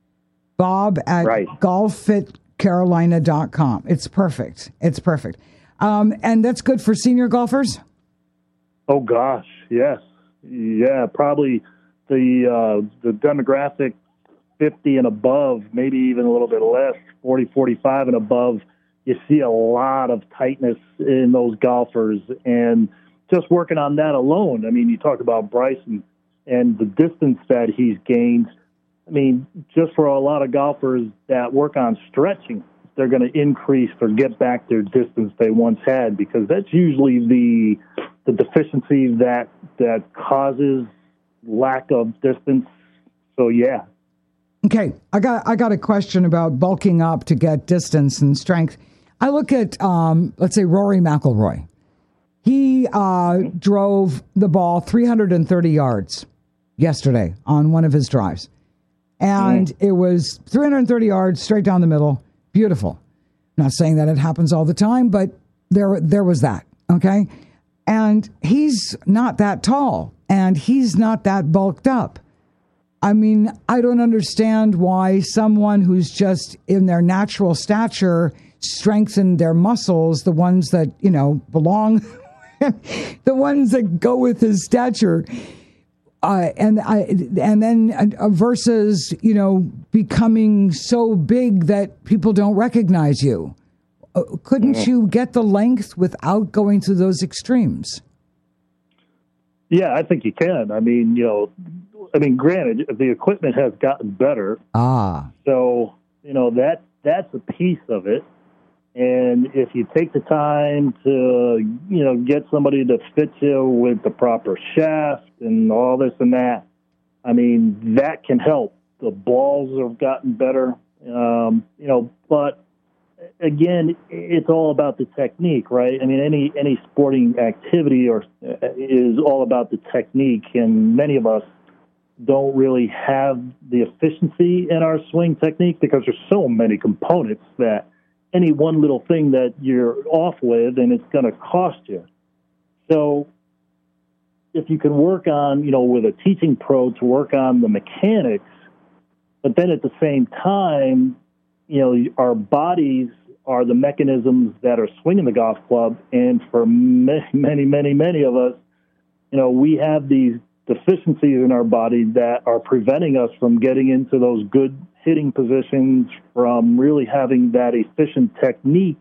Bob at right. golf fit carolina dot com. It's perfect. It's perfect. Um, and that's good for senior golfers? Oh, gosh, yes. Yeah, probably the uh, the demographic fifty and above, maybe even a little bit less, forty, forty-five and above. You see a lot of tightness in those golfers. And just working on that alone, I mean, you talk about Bryson and the distance that he's gained. I mean, just for a lot of golfers that work on stretching, they're going to increase or get back their distance they once had, because that's usually the the deficiency that that causes lack of distance. So, yeah. Okay, I got I got a question about bulking up to get distance and strength. I look at, um, let's say, Rory McIlroy. He uh, drove the ball three hundred thirty yards yesterday on one of his drives. And mm. it was three hundred thirty yards straight down the middle. Beautiful. Not saying that it happens all the time, but there there was that, okay? And he's not that tall, and he's not that bulked up. I mean, I don't understand why someone who's just in their natural stature strengthen their muscles, the ones that, you know, belong, the ones that go with his stature. Uh, and I, and then uh, versus, you know, becoming so big that people don't recognize you. Uh, couldn't mm-hmm. you get the length without going to those extremes? Yeah, I think you can. I mean, you know, I mean, granted, the equipment has gotten better. Ah. So, you know, that that's a piece of it. And if you take the time to, you know, get somebody to fit you with the proper shaft and all this and that, I mean, that can help. The balls have gotten better, um, you know, but again, it's all about the technique, right? I mean, any any sporting activity or is all about the technique, and many of us don't really have the efficiency in our swing technique because there's so many components that any one little thing that you're off with, and it's going to cost you. So if you can work on, you know, with a teaching pro to work on the mechanics, but then at the same time, you know, our bodies are the mechanisms that are swinging the golf club. And for many, many, many, many of us, you know, we have these deficiencies in our body that are preventing us from getting into those good hitting positions, from really having that efficient technique.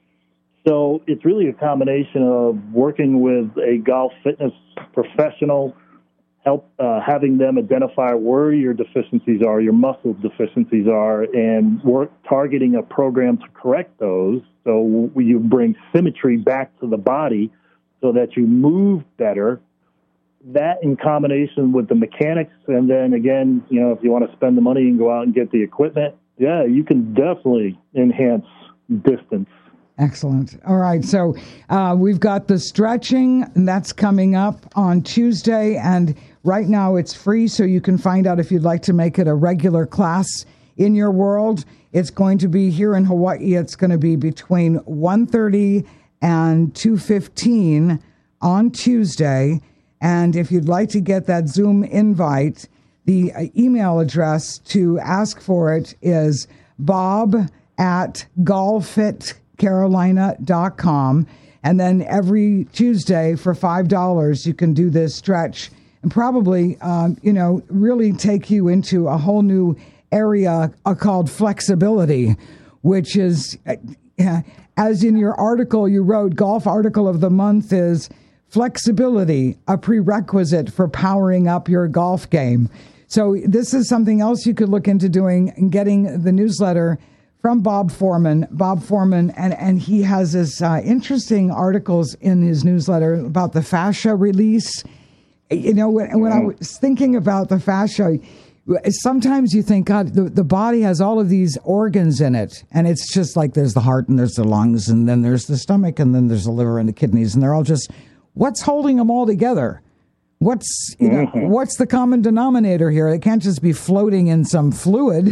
So it's really a combination of working with a golf fitness professional, help uh, having them identify where your deficiencies are, your muscle deficiencies are, and work targeting a program to correct those. So you bring symmetry back to the body so that you move better. That in combination with the mechanics, and then again, you know, if you want to spend the money and go out and get the equipment, yeah, you can definitely enhance distance. Excellent. All right, so uh, we've got the stretching, and that's coming up on Tuesday, and right now it's free, so you can find out if you'd like to make it a regular class in your world. It's going to be here in Hawaii. It's going to be between one thirty and two fifteen on Tuesday. And if you'd like to get that Zoom invite, the email address to ask for it is bob at golf fit carolina dot com. And then every Tuesday for five dollars, you can do this stretch and probably, um, you know, really take you into a whole new area uh, called flexibility, which is, uh, as in your article you wrote, Golf Article of the Month is flexibility, a prerequisite for powering up your golf game. So this is something else you could look into doing and getting the newsletter from Bob Foreman. Bob Foreman, and, and he has this uh, interesting articles in his newsletter about the fascia release. You know, when, when I was thinking about the fascia, sometimes you think, God, the, the body has all of these organs in it. And it's just like there's the heart and there's the lungs and then there's the stomach and then there's the liver and the kidneys. And they're all just, what's holding them all together? What's, you know, mm-hmm. what's the common denominator here? It can't just be floating in some fluid.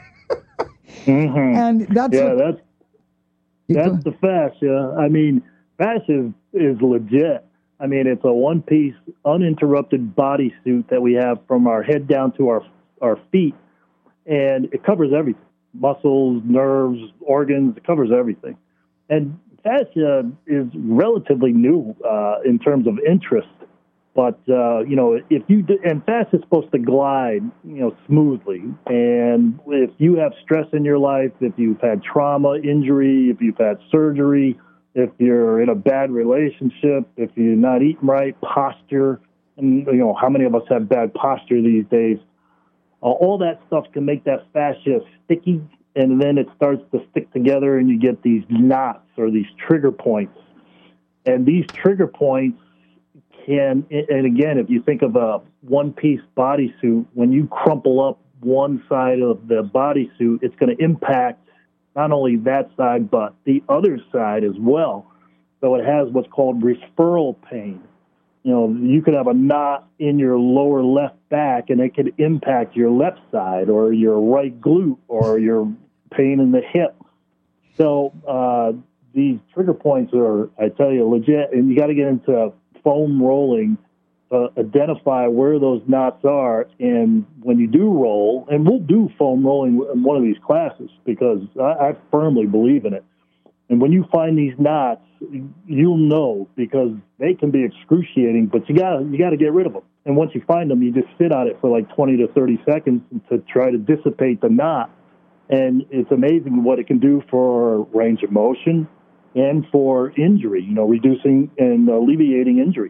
mm-hmm. And that's yeah, what, that's that's the fascia. I mean, fascia is, is legit. I mean, it's a one-piece, uninterrupted bodysuit that we have from our head down to our our feet, and it covers everything: muscles, nerves, organs. It covers everything. And fascia is relatively new uh, in terms of interest. But, uh, you know, if you do, and fascia is supposed to glide, you know, smoothly. And if you have stress in your life, if you've had trauma, injury, if you've had surgery, if you're in a bad relationship, if you're not eating right, posture, and, you know, how many of us have bad posture these days? Uh, all that stuff can make that fascia sticky, and then it starts to stick together, and you get these knots or these trigger points. And these trigger points can, and again, if you think of a one-piece bodysuit, when you crumple up one side of the bodysuit, it's going to impact not only that side, but the other side as well. So it has what's called referral pain. You know, you could have a knot in your lower left back, and it could impact your left side or your right glute or your pain in the hip. So uh, these trigger points are, I tell you, legit, and you got to get into foam rolling to identify where those knots are. And when you do roll, and we'll do foam rolling in one of these classes because I, I firmly believe in it. And when you find these knots, you'll know because they can be excruciating, but you got you got to get rid of them. And once you find them, you just sit on it for like twenty to thirty seconds to try to dissipate the knot. And it's amazing what it can do for range of motion and for injury, you know, reducing and alleviating injury.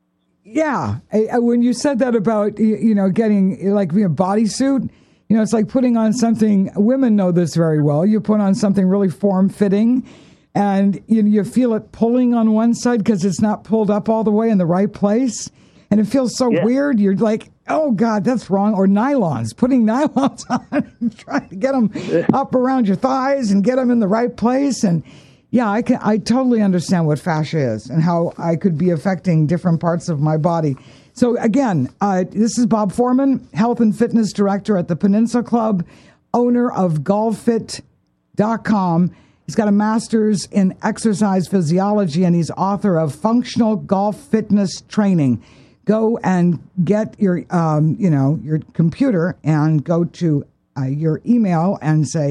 Yeah. When you said that about, you know, getting like a bodysuit, you know, it's like putting on something, women know this very well. You put on something really form-fitting and you, you feel it pulling on one side because it's not pulled up all the way in the right place. And it feels so yeah. weird. You're like, oh, God, that's wrong. Or nylons, putting nylons on and trying to get them up around your thighs and get them in the right place. And yeah, I can. I totally understand what fascia is and how I could be affecting different parts of my body. So again, uh, this is Bob Foreman, Health and Fitness Director at the Peninsula Club, owner of golf fit dot com. He's got a master's in exercise physiology, and he's author of Functional Golf Fitness Training. Go and get your, um, you know, your computer and go to uh, your email and say,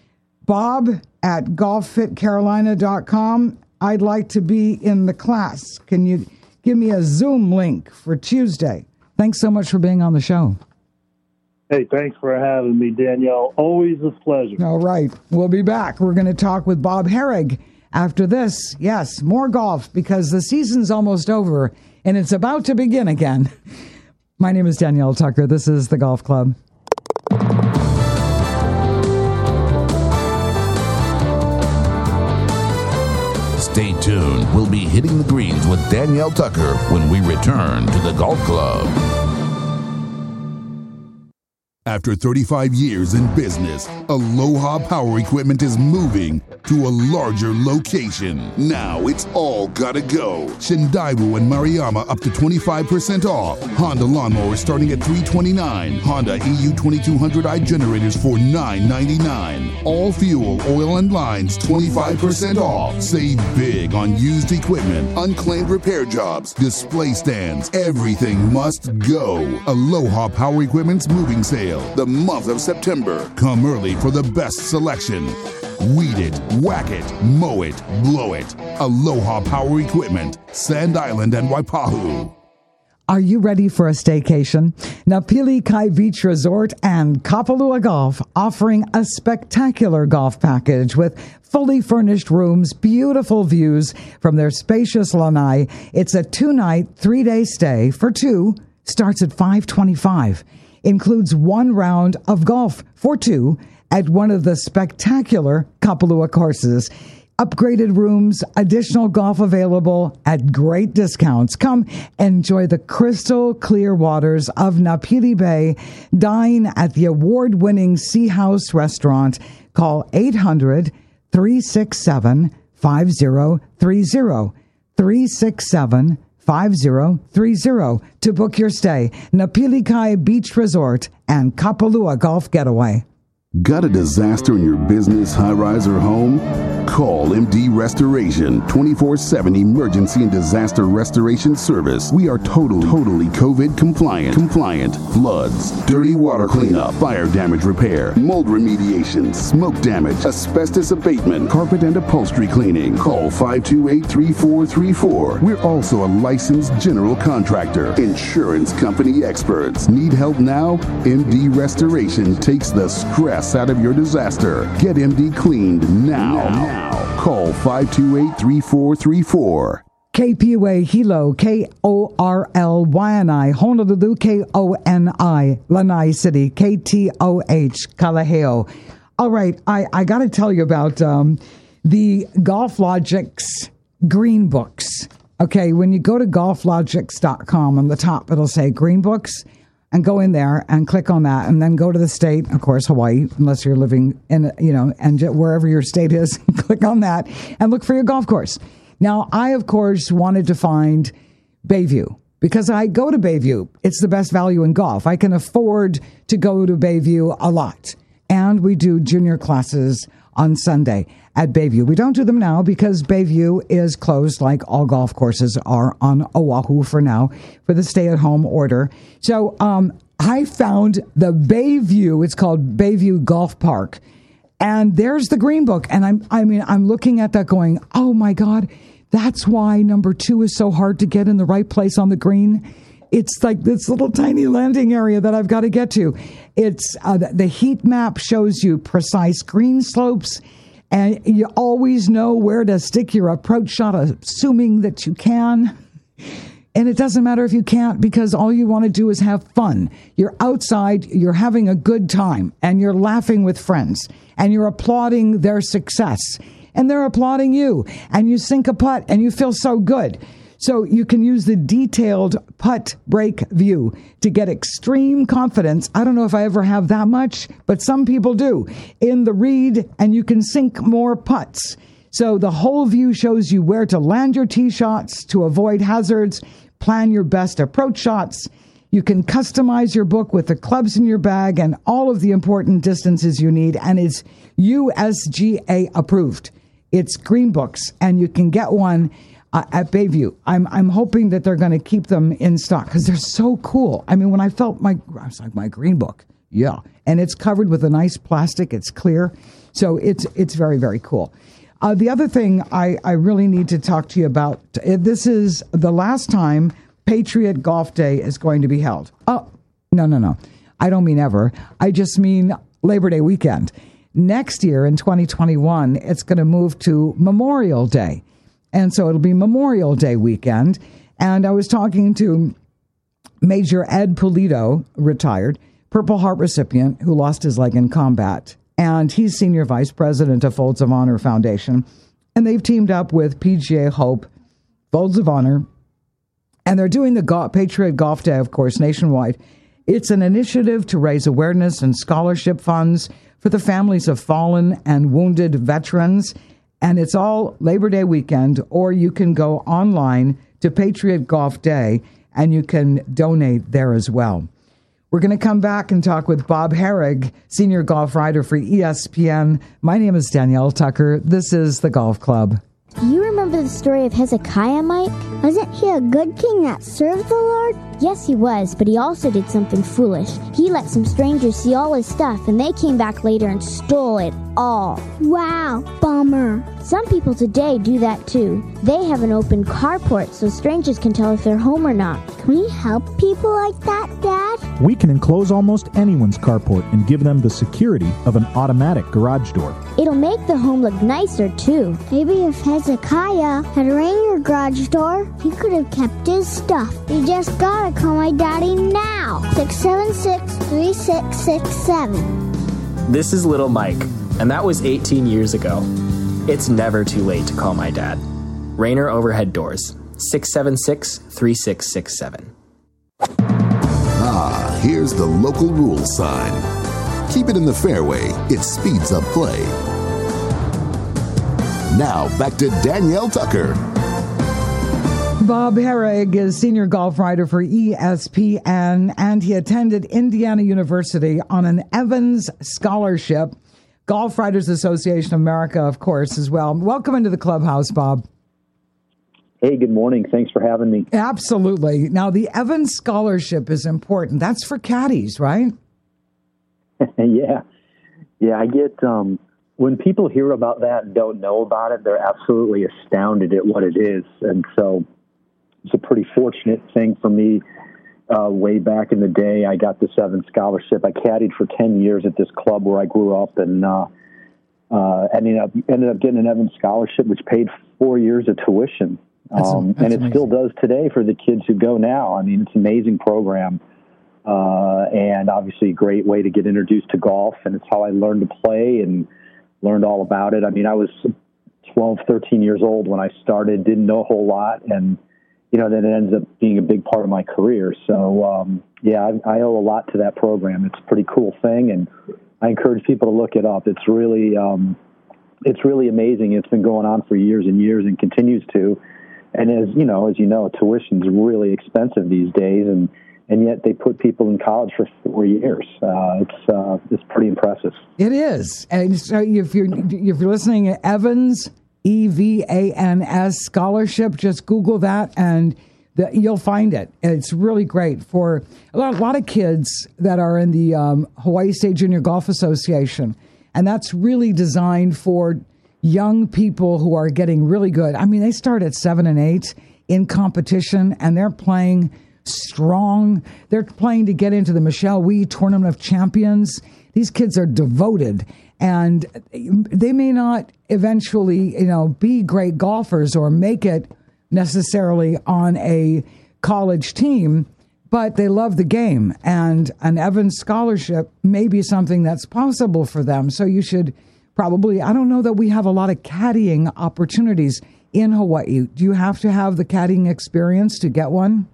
Bob at golf fit carolina dot com. I'd like to be in the class. Can you give me a Zoom link for Tuesday? Thanks so much for being on the show. Hey, thanks for having me, Danielle. Always a pleasure. All right. We'll be back. We're going to talk with Bob Harig after this. Yes, more golf because the season's almost over and it's about to begin again. My name is Danielle Tucker. This is The Golf Club. Stay tuned. We'll be hitting the greens with Danielle Tucker when we return to the Golf Club. After thirty-five years in business, Aloha Power Equipment is moving to a larger location. Now it's all gotta go. Shindaibu and Mariama up to twenty-five percent off. Honda lawnmowers starting at three hundred twenty-nine dollars. Honda E U twenty-two hundred i generators for nine ninety-nine. All fuel, oil, and lines twenty-five percent off. Save big on used equipment, unclaimed repair jobs, display stands. Everything must go. Aloha Power Equipment's moving sale. The month of September. Come early for the best selection. Weed it, whack it, mow it, blow it. Aloha Power Equipment, Sand Island and Waipahu. Are you ready for a staycation? Napili Kai Beach Resort and Kapalua Golf offering a spectacular golf package with fully furnished rooms, beautiful views from their spacious lanai. It's a two-night, three-day stay for two, starts at five twenty-five. includes one round of golf for two at one of the spectacular Kapalua courses. Upgraded rooms, additional golf available at great discounts. Come enjoy the crystal clear waters of Napili Bay. Dine at the award-winning Sea House restaurant. Call eight hundred, three six seven, five zero three zero. three six seven, five zero three zero to book your stay. Napili Kai Beach Resort and Kapalua Golf Getaway. Got a disaster in your business, high-rise, or home? Call M D Restoration, twenty-four seven emergency and disaster restoration service. We are totally, totally COVID compliant. Compliant. Floods, dirty water cleanup, fire damage repair, mold remediation, smoke damage, asbestos abatement, carpet and upholstery cleaning. Call five two eight, three four three four. We're also a licensed general contractor. Insurance company experts. Need help now? M D Restoration takes the stress out of your disaster. Get M D cleaned now. now. Call five two eight, three four three four. K P U A Hilo, K O R L Y N I, Honolulu, K O N I, Lanai City, K T O H, Kalaheo. All right, I, I got to tell you about um, the GolfLogix Green Books. Okay, when you go to golf logix dot com, on the top it'll say Green Books. And go in there and click on that, and then go to the state, of course, Hawaii, unless you're living in, you know, and wherever your state is, click on that and look for your golf course. Now, I, of course, wanted to find Bayview because I go to Bayview. It's the best value in golf. I can afford to go to Bayview a lot. And we do junior classes on Sunday at Bayview. We don't do them now because Bayview is closed, like all golf courses are on Oahu for now, for the stay-at-home order. So um, I found the Bayview. It's called Bayview Golf Park. And there's the Green Book. And I'm, I mean, I'm looking at that going, oh, my God, that's why number two is so hard to get in the right place on the green. It's like this little tiny landing area that I've got to get to. It's uh, the heat map shows you precise green slopes, and you always know where to stick your approach shot, assuming that you can. And it doesn't matter if you can't, because all you want to do is have fun. You're outside, you're having a good time, and you're laughing with friends, and you're applauding their success, and they're applauding you, and you sink a putt, and you feel so good. So you can use the detailed putt break view to get extreme confidence. I don't know if I ever have that much, but some people do in the read, and you can sink more putts. So the whole view shows you where to land your tee shots to avoid hazards, plan your best approach shots. You can customize your book with the clubs in your bag and all of the important distances you need, and it's U S G A approved. It's Green Books, and you can get one Uh, at Bayview. I'm I'm hoping that they're going to keep them in stock because they're so cool. I mean, when I felt my, I was like, my Green Book, yeah, and it's covered with a nice plastic. It's clear, so it's it's very very cool. Uh, the other thing I I really need to talk to you about. This is the last time Patriot Golf Day is going to be held. Oh no no no, I don't mean ever. I just mean Labor Day weekend. Next year in twenty twenty-one, it's going to move to Memorial Day. And so it'll be Memorial Day weekend. And I was talking to Major Ed Pulido, retired, Purple Heart recipient who lost his leg in combat. And he's Senior Vice President of Folds of Honor Foundation. And they've teamed up with P G A Hope, Folds of Honor. And they're doing the Go- Patriot Golf Day, of course, nationwide. It's an initiative to raise awareness and scholarship funds for the families of fallen and wounded veterans. And it's all Labor Day weekend, or you can go online to Patriot Golf Day and you can donate there as well. We're going to come back and talk with Bob Herrig, senior golf writer for E S P N. My name is Danielle Tucker. This is The Golf Club. Do you remember the story of Hezekiah, Mike? Wasn't he a good king that served the Lord? Yes, he was, but he also did something foolish. He let some strangers see all his stuff, and they came back later and stole it all. Wow, bummer. Some people today do that too. They have an open carport so strangers can tell if they're home or not. Can we help people like that, Dad? We can enclose almost anyone's carport and give them the security of an automatic garage door. It'll make the home look nicer too. Maybe if Hezekiah had a regular garage door, he could have kept his stuff. You just gotta call my daddy now. six seven six, three six six seven. This is Little Mike, and that was eighteen years ago. It's never too late to call my dad. Rainer Overhead Doors, six seven six, three six six seven. Ah, here's the local rules sign. Keep it in the fairway. It speeds up play. Now, back to Danielle Tucker. Bob Harig is senior golf writer for E S P N, and he attended Indiana University on an Evans Scholarship. Golf Writers Association of America, of course, as well. Welcome into the clubhouse, Bob. Hey, good morning. Thanks for having me. Absolutely. Now, the Evans Scholarship is important. That's for caddies, right? yeah. Yeah, I get, um, when people hear about that and don't know about it, they're absolutely astounded at what it is. And so it's a pretty fortunate thing for me. Uh, way back in the day, I got this Evans Scholarship. I caddied for ten years at this club where I grew up, and uh, uh, ended up ended up getting an Evans Scholarship, which paid four years of tuition. That's, um, that's and it amazing. still does today for the kids who go now. I mean, it's an amazing program, uh, and obviously a great way to get introduced to golf, and it's how I learned to play and learned all about it. I mean, I was twelve, thirteen years old when I started, didn't know a whole lot, and you know, then it ends up being a big part of my career. So, um, yeah, I, I owe a lot to that program. It's a pretty cool thing, and I encourage people to look it up. It's really, um, it's really amazing. It's been going on for years and years and continues to. And as you know, as you know, tuition's really expensive these days, and, and yet they put people in college for four years. Uh, it's uh, it's pretty impressive. It is. And so if you're if you're listening, Evans, E V A N S Scholarship, just Google that and the, you'll find it. It's really great for a lot, a lot of kids that are in the um, Hawaii State Junior Golf Association. And that's really designed for young people who are getting really good. I mean, they start at seven and eight in competition, and they're playing strong. They're playing to get into the Michelle Wee Tournament of Champions. These kids are devoted, and they may not eventually, you know, be great golfers or make it necessarily on a college team, but they love the game, and an Evans Scholarship may be something that's possible for them. So you should probably, I don't know that we have a lot of caddying opportunities in Hawaii. Do you have to have the caddying experience to get one?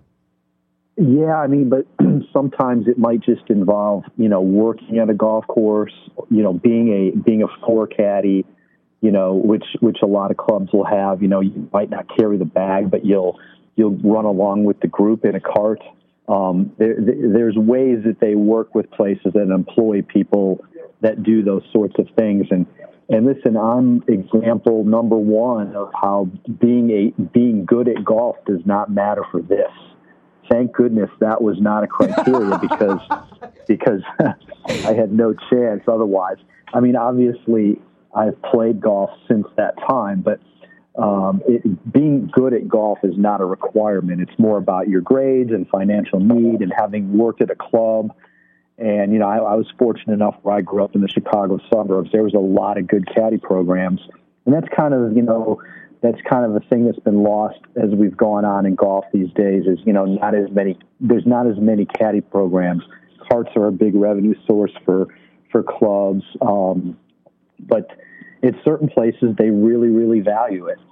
Yeah, I mean, but sometimes it might just involve, you know, working at a golf course, you know, being a being a floor caddy, you know, which which a lot of clubs will have. You know, you might not carry the bag, but you'll you'll run along with the group in a cart. Um, there, there's ways that they work with places that employ people that do those sorts of things. And and listen, I'm example number one of how being a being good at golf does not matter for this. Thank goodness that was not a criteria because because I had no chance otherwise. I mean, obviously, I've played golf since that time, but um, it, being good at golf is not a requirement. It's more about your grades and financial need and having worked at a club. And, you know, I, I was fortunate enough where I grew up in the Chicago suburbs. There was a lot of good caddy programs. And that's kind of, you know, that's kind of a thing that's been lost as we've gone on in golf these days is, you know, not as many, there's not as many caddy programs. Carts are a big revenue source for, for clubs. Um, but at certain places, they really, really value it.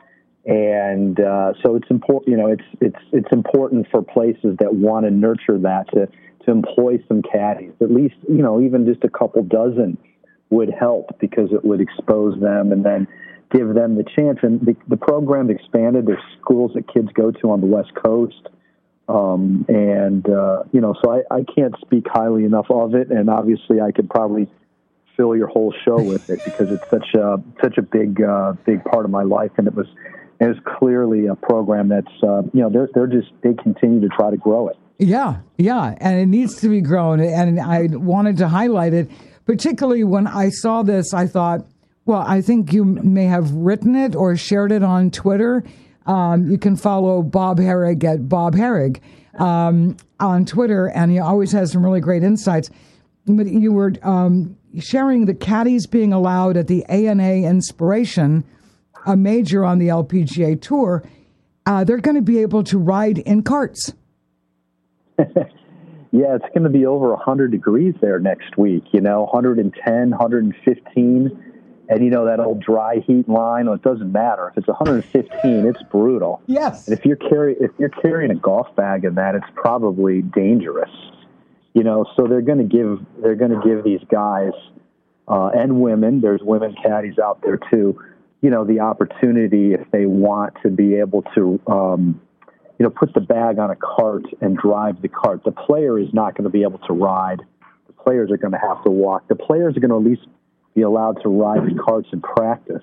And uh, so it's important, you know, it's, it's, it's important for places that want to nurture that to, to employ some caddies. At least, you know, even just a couple dozen would help because it would expose them and then give them the chance. And the, the program expanded. There's schools that kids go to on the West Coast. Um, and, uh, you know, so I, I can't speak highly enough of it. And obviously I could probably fill your whole show with it because it's such a, such a big, uh, big part of my life. And it was, it was clearly a program that's, uh, you know, they're, they're just, they continue to try to grow it. Yeah, yeah, and it needs to be grown. And I wanted to highlight it, particularly when I saw this, I thought, well, I think you may have written it or shared it on Twitter. Um, you can follow Bob Harig at Bob Harig um, on Twitter, and he always has some really great insights. But you were um, sharing the caddies being allowed at the A N A Inspiration, a major on the L P G A Tour. Uh, they're going to be able to ride in carts. Yeah, it's going to be over one hundred degrees there next week, you know, one hundred ten, one hundred fifteen. And, you know, that old dry heat line, well, it doesn't matter. If it's one hundred fifteen, it's brutal. Yes. And if you're, carry, if you're carrying a golf bag in that, it's probably dangerous. You know, so they're going to give they're going to give these guys uh, and women, there's women caddies out there too, you know, the opportunity if they want to be able to, um, you know, put the bag on a cart and drive the cart. The player is not going to be able to ride. The players are going to have to walk. The players are going to at least be allowed to ride the carts in practice.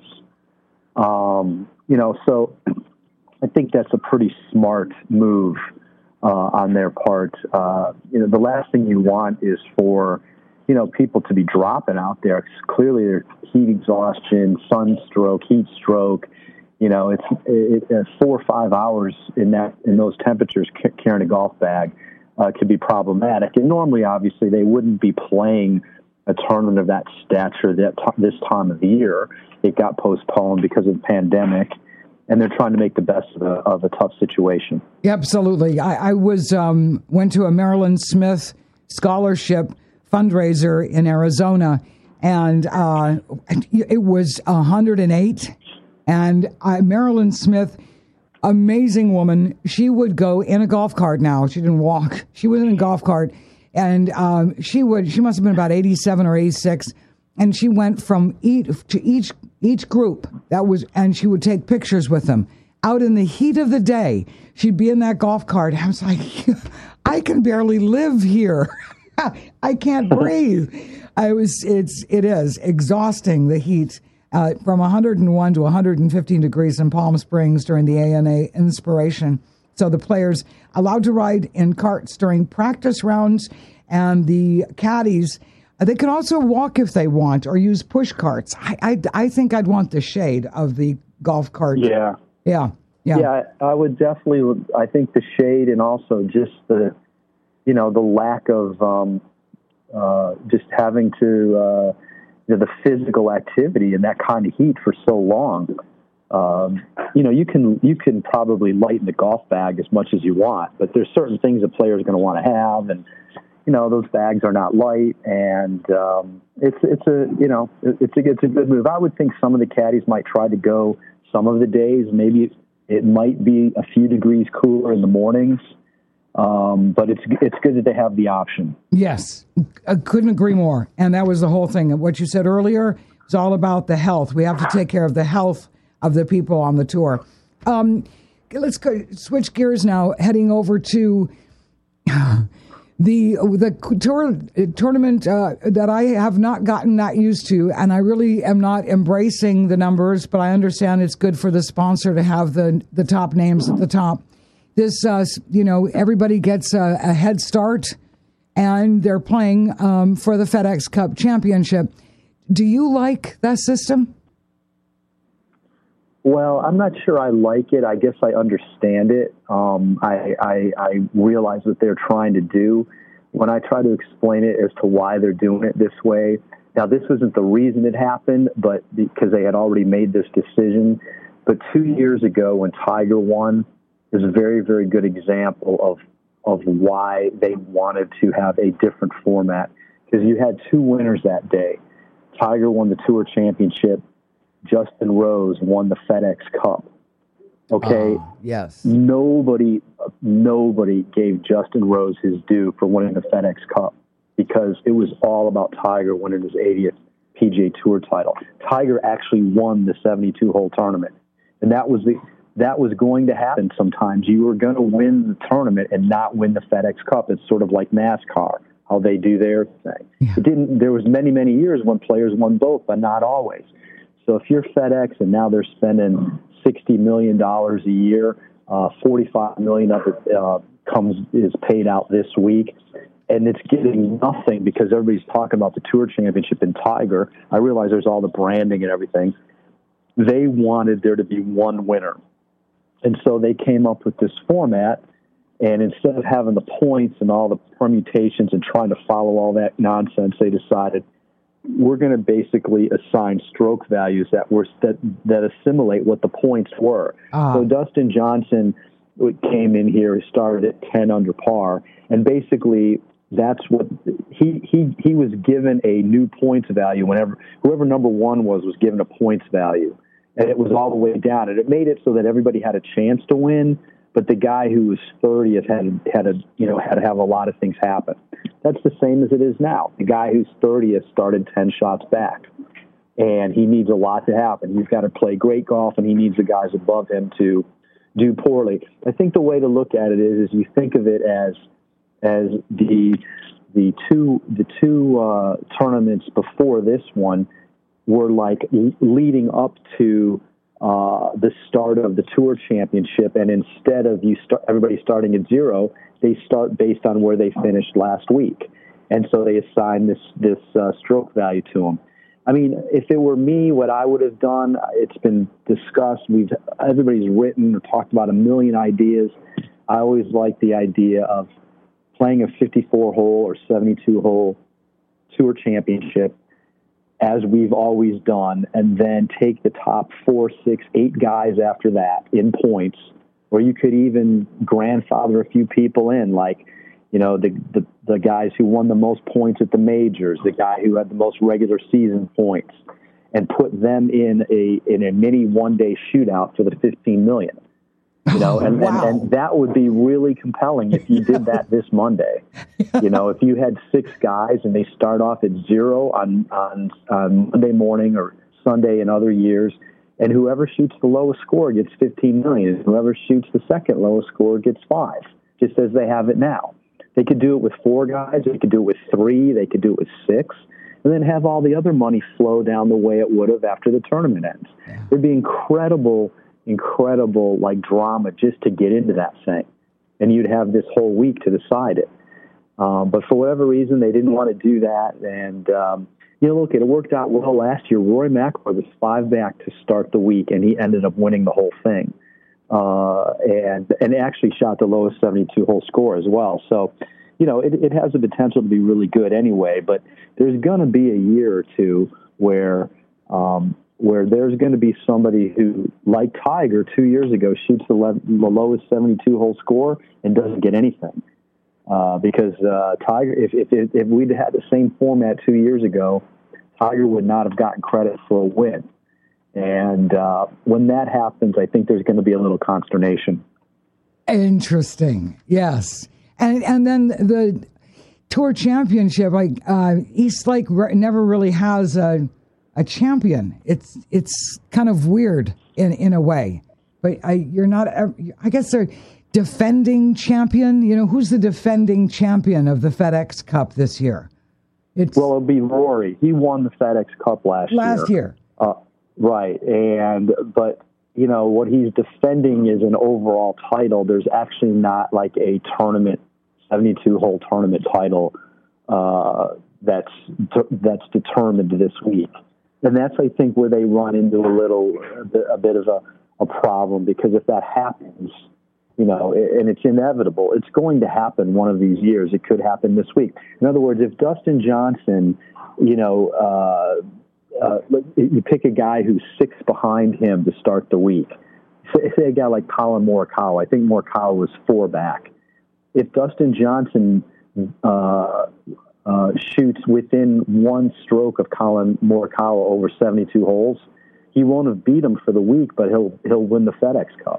Um, you know, so I think that's a pretty smart move uh, on their part. Uh, you know, the last thing you want is for, you know, people to be dropping out there. It's clearly there's heat exhaustion, sunstroke, heat stroke. You know, it's it, it, four or five hours in that in those temperatures carrying a golf bag uh, could be problematic. And normally, obviously, they wouldn't be playing a tournament of that stature that t- this time of the year. It got postponed because of the pandemic, and they're trying to make the best of a, of a tough situation. Absolutely. I, I was um, went to a Marilyn Smith scholarship fundraiser in Arizona, and uh, it was one hundred eight. And I, Marilyn Smith, amazing woman, she would go in a golf cart now. She didn't walk. She was in a golf cart. And um, she would. She must have been about eighty-seven or eighty-six, and she went from each to each each group. That was, and she would take pictures with them out in the heat of the day. She'd be in that golf cart. I was like, I can barely live here. I can't breathe. I was. It's. It is exhausting, the heat uh, from one hundred one to one hundred fifteen degrees in Palm Springs during the A N A Inspiration. So the players allowed to ride in carts during practice rounds, and the caddies, they can also walk if they want or use push carts. I, I, I think I'd want the shade of the golf cart. Yeah. Yeah. Yeah. Yeah, I, I would definitely, I think the shade and also just the, you know, the lack of um, uh, just having to, uh, you know, the physical activity in that kind of heat for so long. Um, you know, you can you can probably lighten the golf bag as much as you want, but there's certain things that players are going to want to have, and you know those bags are not light, and um, it's it's a you know it's a it's a good move. I would think some of the caddies might try to go some of the days. Maybe it might be a few degrees cooler in the mornings, um, but it's it's good that they have the option. Yes, I couldn't agree more. And that was the whole thing. What you said earlier is all about the health. We have to take care of the health of the people on the tour. Um, let's go, switch gears now, heading over to the the tour, tournament uh, that I have not gotten that used to, and I really am not embracing the numbers, but I understand it's good for the sponsor to have the, the top names at the top. This, uh, you know, everybody gets a, a head start, and they're playing um, for the FedEx Cup Championship. Do you like that system? Well, I'm not sure I like it. I guess I understand it. Um, I, I, I realize what they're trying to do. When I try to explain it as to why they're doing it this way, now this wasn't the reason it happened, but because they had already made this decision. But two years ago when Tiger won, is a very, very good example of of why they wanted to have a different format. Because you had two winners that day. Tiger won the Tour Championship. Justin Rose won the FedEx Cup. Okay? Oh, yes. Nobody, nobody gave Justin Rose his due for winning the FedEx Cup because it was all about Tiger winning his eightieth P G A Tour title. Tiger actually won the seventy-two hole tournament. And that was the that was going to happen sometimes. You were going to win the tournament and not win the FedEx Cup. It's sort of like NASCAR, how they do their thing. Yeah. It didn't. There was many, many years when players won both, but not always. So if you're FedEx and now they're spending sixty million dollars a year, uh, forty-five million dollars of it uh, comes is paid out this week, and it's getting nothing because everybody's talking about the Tour Championship and Tiger. I realize there's all the branding and everything. They wanted there to be one winner. And so they came up with this format, and instead of having the points and all the permutations and trying to follow all that nonsense, they decided we're going to basically assign stroke values that were that, that assimilate what the points were. Ah. So Dustin Johnson came in here, started at ten under par, and basically that's what he he he was given a new points value whenever whoever number one was was given a points value, and it was all the way down, and it made it so that everybody had a chance to win, but the guy who was thirtieth had had a you know had to have a lot of things happen. That's the same as it is now. The guy who's thirtieth started ten shots back, and he needs a lot to happen. He's got to play great golf, and he needs the guys above him to do poorly. I think the way to look at it is, is you think of it as as the the two the two uh, tournaments before this one were like leading up to uh, the start of the Tour Championship, and instead of you start everybody starting at zero, they start based on where they finished last week, and so they assign this this uh, stroke value to them. I mean, if it were me, what I would have done, it's been discussed. We've everybody's written or talked about a million ideas. I always like the idea of playing a fifty-four hole or seventy-two hole Tour Championship, as we've always done, and then take the top four, six, eight guys after that in points, or you could even grandfather a few people in, like, you know, the, the, the guys who won the most points at the majors, the guy who had the most regular season points, and put them in a, in a mini one day shootout for the fifteen million. You know, and, wow. and, and that would be really compelling if you did that this Monday. Yeah. You know, if you had six guys and they start off at zero on, on, on Monday morning or Sunday in other years, and whoever shoots the lowest score gets fifteen million, and whoever shoots the second lowest score gets five, just as they have it now. They could do it with four guys, they could do it with three, they could do it with six, and then have all the other money flow down the way it would have after the tournament ends. Yeah. There'd be incredible incredible like drama just to get into that thing, and you'd have this whole week to decide it. Um, but for whatever reason, they didn't want to do that, and um, you know, look, it worked out well last year. Rory McIlroy was five back to start the week, and he ended up winning the whole thing, uh, and and actually shot the lowest seventy-two hole score as well. So, you know, it, it has the potential to be really good anyway. But there's going to be a year or two where um, where there's going to be somebody who, like Tiger two years ago, shoots the, le- the lowest seventy-two hole score and doesn't get anything. Uh, because uh, Tiger, if, if if we'd had the same format two years ago, Tiger would not have gotten credit for a win. And uh, when that happens, I think there's going to be a little consternation. Interesting, yes. And and then the Tour Championship, like uh, East Lake re- never really has a a champion. It's it's kind of weird in in a way, but I, you're not. I guess they're defending champion. You know, who's the defending champion of the FedEx Cup this year? It's well, it'll be Rory. He won the FedEx Cup last year. Last year, uh, right? And but you know what he's defending is an overall title. There's actually not like a tournament, seventy-two hole tournament title uh, that's that's determined this week. And that's, I think, where they run into a little, a bit, a bit of a, a problem, because if that happens, you know, and it's inevitable, it's going to happen one of these years. It could happen this week. In other words, if Dustin Johnson, you know, uh, uh, you pick a guy who's six behind him to start the week, say, say a guy like Colin Morikawa, I think Morikawa was four back. If Dustin Johnson uh, Uh, shoots within one stroke of Colin Morikawa over seventy-two holes, he won't have beat him for the week, but he'll he'll win the FedEx Cup.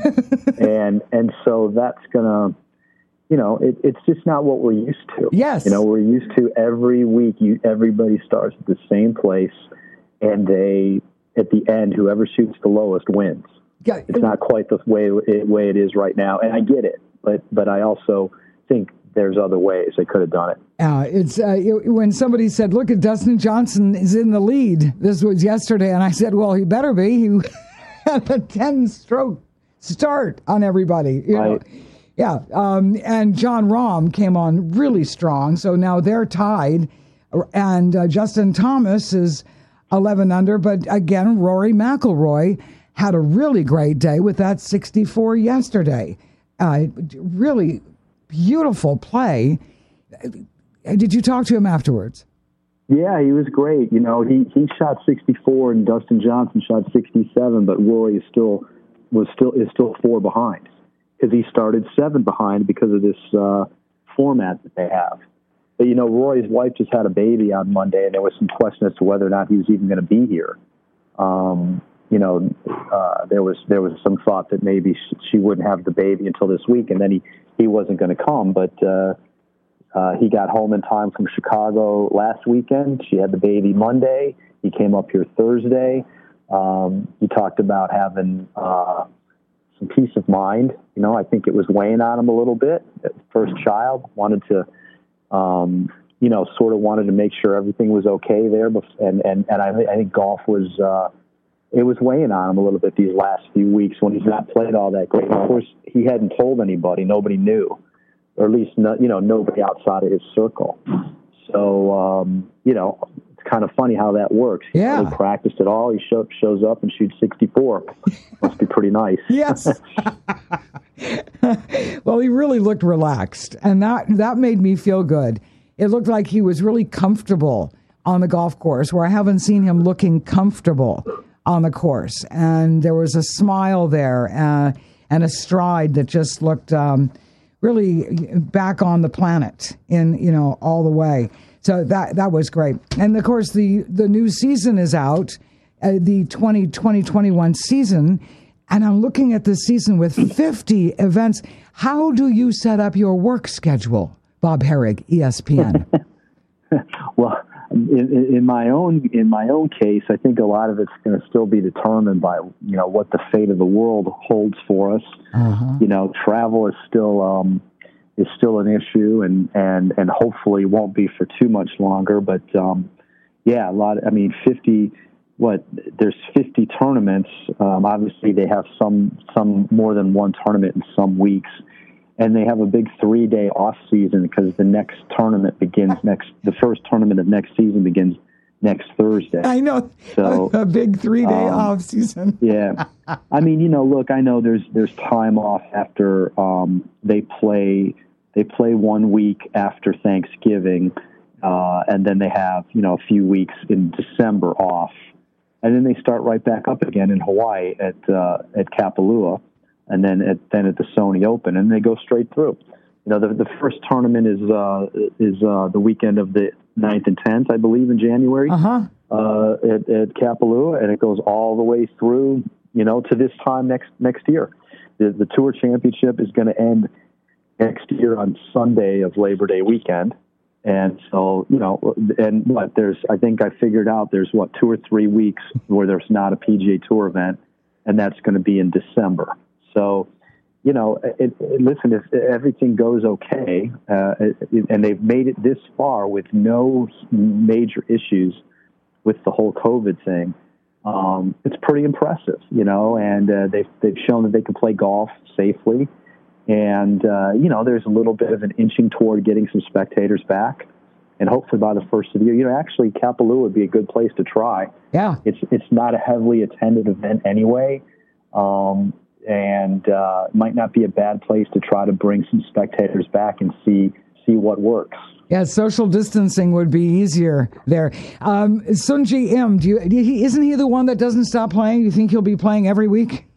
and and so that's gonna, you know, it, it's just not what we're used to. Yes, you know, we're used to every week you everybody starts at the same place, and they at the end whoever shoots the lowest wins. Yeah, it's not quite the way it, way it is right now, and I get it, but but I also think there's other ways they could have done it. Uh, it's uh, it, when somebody said, look at Dustin Johnson is in the lead. This was yesterday. And I said, well, he better be. He had a ten stroke start on everybody. You right. know? Yeah. Um, and John Rahm came on really strong. So now they're tied. And uh, Justin Thomas is eleven under. But again, Rory McIlroy had a really great day with that sixty-four yesterday. Uh, really beautiful play. Did you talk to him afterwards? Yeah, he was great. You know, he, he shot sixty-four and Dustin Johnson shot sixty-seven, but Rory is still was still is still four behind because he started seven behind because of this uh, format that they have. but, you know, Rory's wife just had a baby on Monday, and there was some question as to whether or not he was even going to be here. Um, you know, uh, there was there was some thought that maybe sh- she wouldn't have the baby until this week, and then he, he wasn't going to come. But uh, uh, he got home in time from Chicago last weekend. She had the baby Monday. He came up here Thursday. Um, he talked about having uh, some peace of mind. You know, I think it was weighing on him a little bit. First child, wanted to, um, you know, sort of wanted to make sure everything was okay there. And and and I, I think golf was. Uh, It was weighing on him a little bit these last few weeks when he's not played all that great. Of course, he hadn't told anybody. Nobody knew, or at least, no, you know, nobody outside of his circle. So, um, you know, it's kind of funny how that works. He yeah. hasn't practiced at all. He show, shows up and shoots sixty-four. Must be pretty nice. Yes. Well, he really looked relaxed, and that, that made me feel good. It looked like he was really comfortable on the golf course, where I haven't seen him looking comfortable on the course. And there was a smile there uh, and a stride that just looked um, really back on the planet in, you know, all the way. So that that was great. And of course, the, the new season is out, uh, the twenty twenty twenty-one season. And I'm looking at this season with fifty events. How do you set up your work schedule, Bob Herrig, E S P N? Well, in, in my own in my own case, I think a lot of it's going to still be determined by, you know, what the fate of the world holds for us. Uh-huh. You know, travel is still um, is still an issue, and, and, and hopefully won't be for too much longer. But um, yeah, a lot. I mean, fifty. What there's fifty tournaments. Um, obviously, they have some some more than one tournament in some weeks. And they have a big three-day off season because the next tournament begins next. The first tournament of next season begins next Thursday. I know. So a big three-day um, off season. Yeah, I mean, you know, look, I know there's there's time off after um, they play. They play one week after Thanksgiving, uh, and then they have, you know, a few weeks in December off, and then they start right back up again in Hawaii at uh, at Kapalua. And then at then at the Sony Open, and they go straight through. You know, the the first tournament is uh, is uh, the weekend of the ninth and tenth, I believe, in January uh-huh. uh, at, at Kapalua, and it goes all the way through, you know, to this time next next year. The, the Tour Championship is going to end next year on Sunday of Labor Day weekend, and so, you know, and what there's, I think I figured out there's what two or three weeks where there's not a P G A Tour event, and that's going to be in December. So, you know, it, it, listen, if everything goes okay, uh, it, and they've made it this far with no major issues with the whole COVID thing, um, it's pretty impressive, you know, and uh, they've, they've shown that they can play golf safely. And, uh, you know, there's a little bit of an inching toward getting some spectators back. And hopefully by the first of the year, you know, actually Kapalua would be a good place to try. Yeah. It's, it's not a heavily attended event anyway. Um, And uh, it might not be a bad place to try to bring some spectators back and see see what works. Yeah, social distancing would be easier there. Um, Sungjae Im, do you, do he, isn't he the one that doesn't stop playing? You think he'll be playing every week?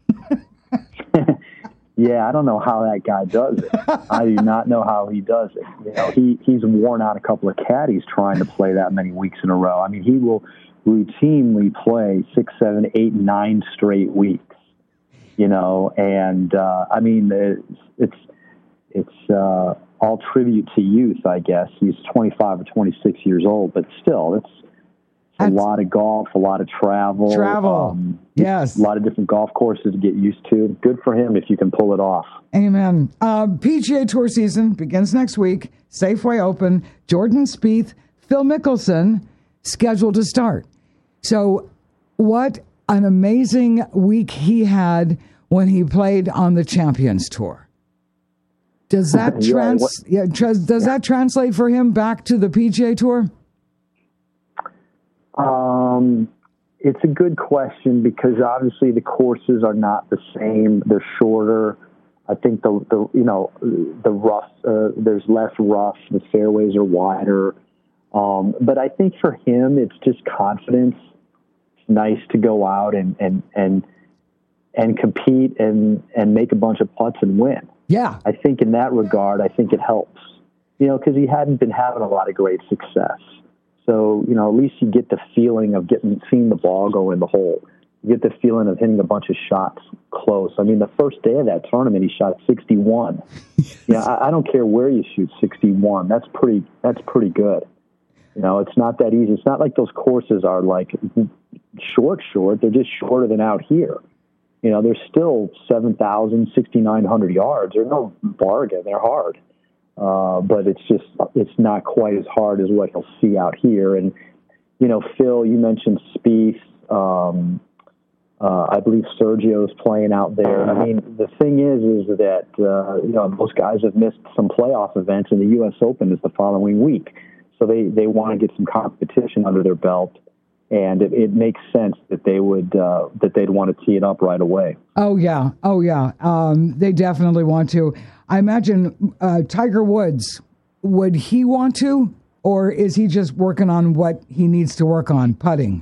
Yeah, I don't know how that guy does it. I do not know how he does it. You know, he he's worn out a couple of caddies trying to play that many weeks in a row. I mean, he will routinely play six, seven, eight, nine straight weeks. You know, and uh, I mean, it's it's, it's uh, all tribute to youth, I guess. He's twenty-five or twenty-six years old, but still, it's, it's a lot of golf, a lot of travel. Travel, um, yes. A lot of different golf courses to get used to. Good for him if you can pull it off. Amen. Uh, P G A Tour season begins next week. Safeway Open, Jordan Spieth, Phil Mickelson scheduled to start. So what an amazing week he had when he played on the Champions Tour. Does that trans yeah, yeah does that translate for him back to the P G A Tour? Um, it's a good question because obviously the courses are not the same. They're shorter. I think the, the you know the rough uh, there's less rough. The fairways are wider. Um, but I think for him it's just confidence. It's nice to go out and and and. and compete and, and make a bunch of putts and win. Yeah. I think in that regard, I think it helps. you know, because he hadn't been having a lot of great success. So, you know, at least you get the feeling of getting seeing the ball go in the hole. You get the feeling of hitting a bunch of shots close. I mean, the first day of that tournament, he shot sixty-one. Yeah, I, I don't care where you shoot sixty-one. That's pretty. That's pretty good. You know, it's not that easy. It's not like those courses are like short, short. They're just shorter than out here. You know, they're still seven thousand, sixty-nine hundred yards. They're no bargain. They're hard. Uh, but it's just, it's not quite as hard as what he'll see out here. And, you know, Phil, you mentioned Spieth. Um, uh, I believe Sergio's playing out there. I mean, the thing is, is that, uh, you know, most guys have missed some playoff events, and the U S Open is the following week. So they, they want to get some competition under their belt. And it, it makes sense that they would uh, that they'd want to tee it up right away. Oh yeah, oh yeah, um, they definitely want to. I imagine uh, Tiger Woods, would he want to, or is he just working on what he needs to work on, putting?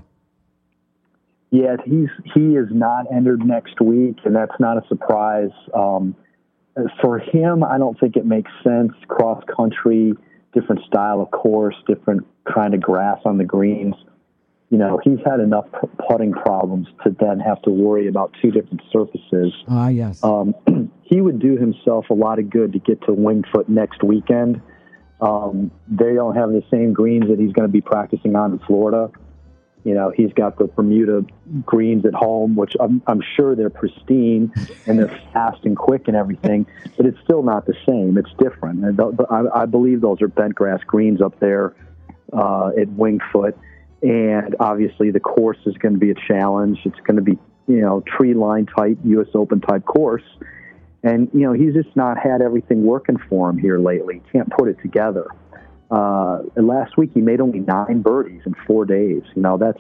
Yeah, he's he is not entered next week, and that's not a surprise. Um, for him, I don't think it makes sense. Cross country, different style of course, different kind of grass on the greens. You know, he's had enough putting problems to then have to worry about two different surfaces. Ah, yes. Um, he would do himself a lot of good to get to Winged Foot next weekend. Um, they don't have the same greens that he's going to be practicing on in Florida. You know, he's got the Bermuda greens at home, which I'm, I'm sure they're pristine and they're fast and quick and everything, but it's still not the same. It's different. And th- I, I believe those are bent grass greens up there uh, at Winged Foot. And obviously the course is going to be a challenge. It's going to be, you know, tree line type, U S Open type course. And, you know, he's just not had everything working for him here lately. Can't put it together. Uh, and last week he made only nine birdies in four days. You know, that's,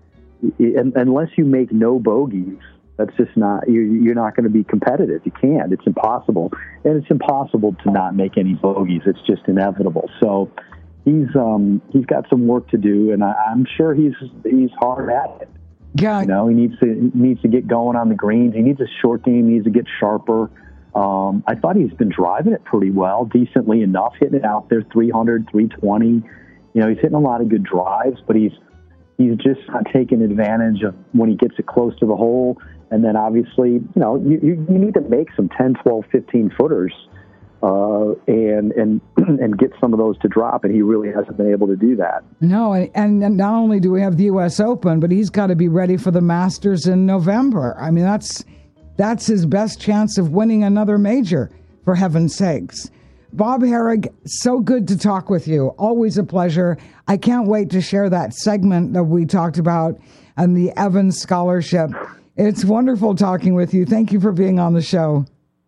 and, unless you make no bogeys, that's just not, you're, you're not going to be competitive. You can't. It's impossible. And it's impossible to not make any bogeys. It's just inevitable. So, He's um he's got some work to do, and I, I'm sure he's he's hard at it. Yeah, you know, he needs to he needs to get going on the greens. He needs a short game. He needs to get sharper. Um, I thought he's been driving it pretty well, decently enough, hitting it out there, three hundred, three twenty. You know, he's hitting a lot of good drives, but he's he's just not taking advantage of when he gets it close to the hole. And then obviously, you know, you you, you need to make some ten, twelve, fifteen footers. Uh, and and and get some of those to drop, and he really hasn't been able to do that. No, and not only do we have the U S Open, but he's got to be ready for the Masters in November. I mean, that's that's his best chance of winning another major, for heaven's sakes. Bob Harig, so good to talk with you. Always a pleasure. I can't wait to share that segment that we talked about and the Evans Scholarship. It's wonderful talking with you. Thank you for being on the show.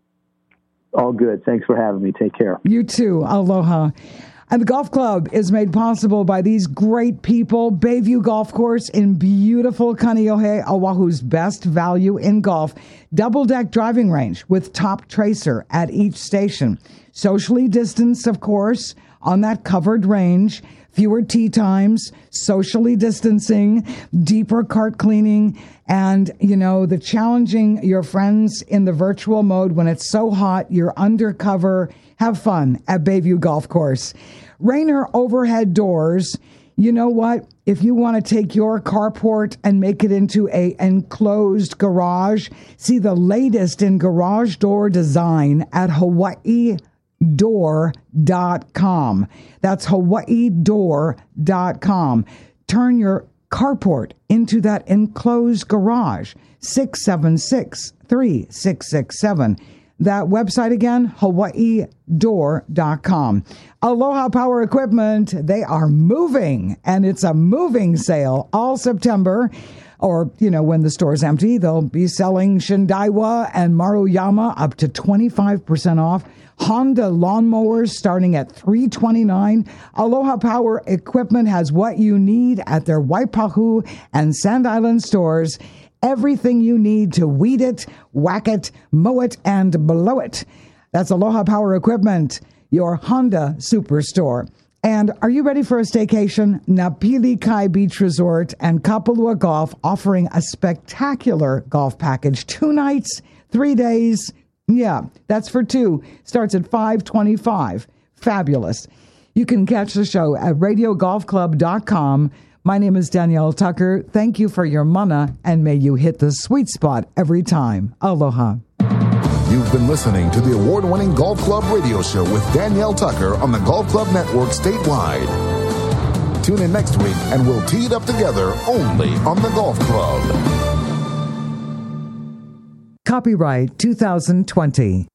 All good. Thanks for having me. Take care. You too. Aloha. And the golf club is made possible by these great people. Bayview Golf Course in beautiful Kaneohe, Oahu's best value in golf. Double-deck driving range with top tracer at each station. Socially distanced, of course, on that covered range. Fewer tee times, socially distancing, deeper cart cleaning, and, you know, the challenging your friends in the virtual mode when it's so hot, you're undercover. Have fun at Bayview Golf Course. Rainer overhead doors. You know what? If you want to take your carport and make it into a enclosed garage, see the latest in garage door design at Hawaii door dot com. That's Hawaii door dot com. Turn your carport into that enclosed garage. six seven six, three six six seven. That website again, Hawaii door dot com. Aloha Power Equipment, they are moving, and it's a moving sale all September. Or, you know, when the store's empty, they'll be selling Shindaiwa and Maruyama up to twenty-five percent off. Honda lawnmowers starting at three hundred twenty-nine dollars. Aloha Power Equipment has what you need at their Waipahu and Sand Island stores. Everything you need to weed it, whack it, mow it, and blow it. That's Aloha Power Equipment, your Honda superstore. And are you ready for a staycation? Napili Kai Beach Resort and Kapalua Golf offering a spectacular golf package. Two nights, three days. Yeah, that's for two. Starts at five twenty-five. Fabulous. You can catch the show at radio golf club dot com. My name is Danielle Tucker. Thank you for your mana, and may you hit the sweet spot every time. Aloha. You've been listening to the award-winning Golf Club radio show with Danielle Tucker on the Golf Club Network statewide. Tune in next week and we'll tee it up together only on the Golf Club. Copyright two thousand twenty.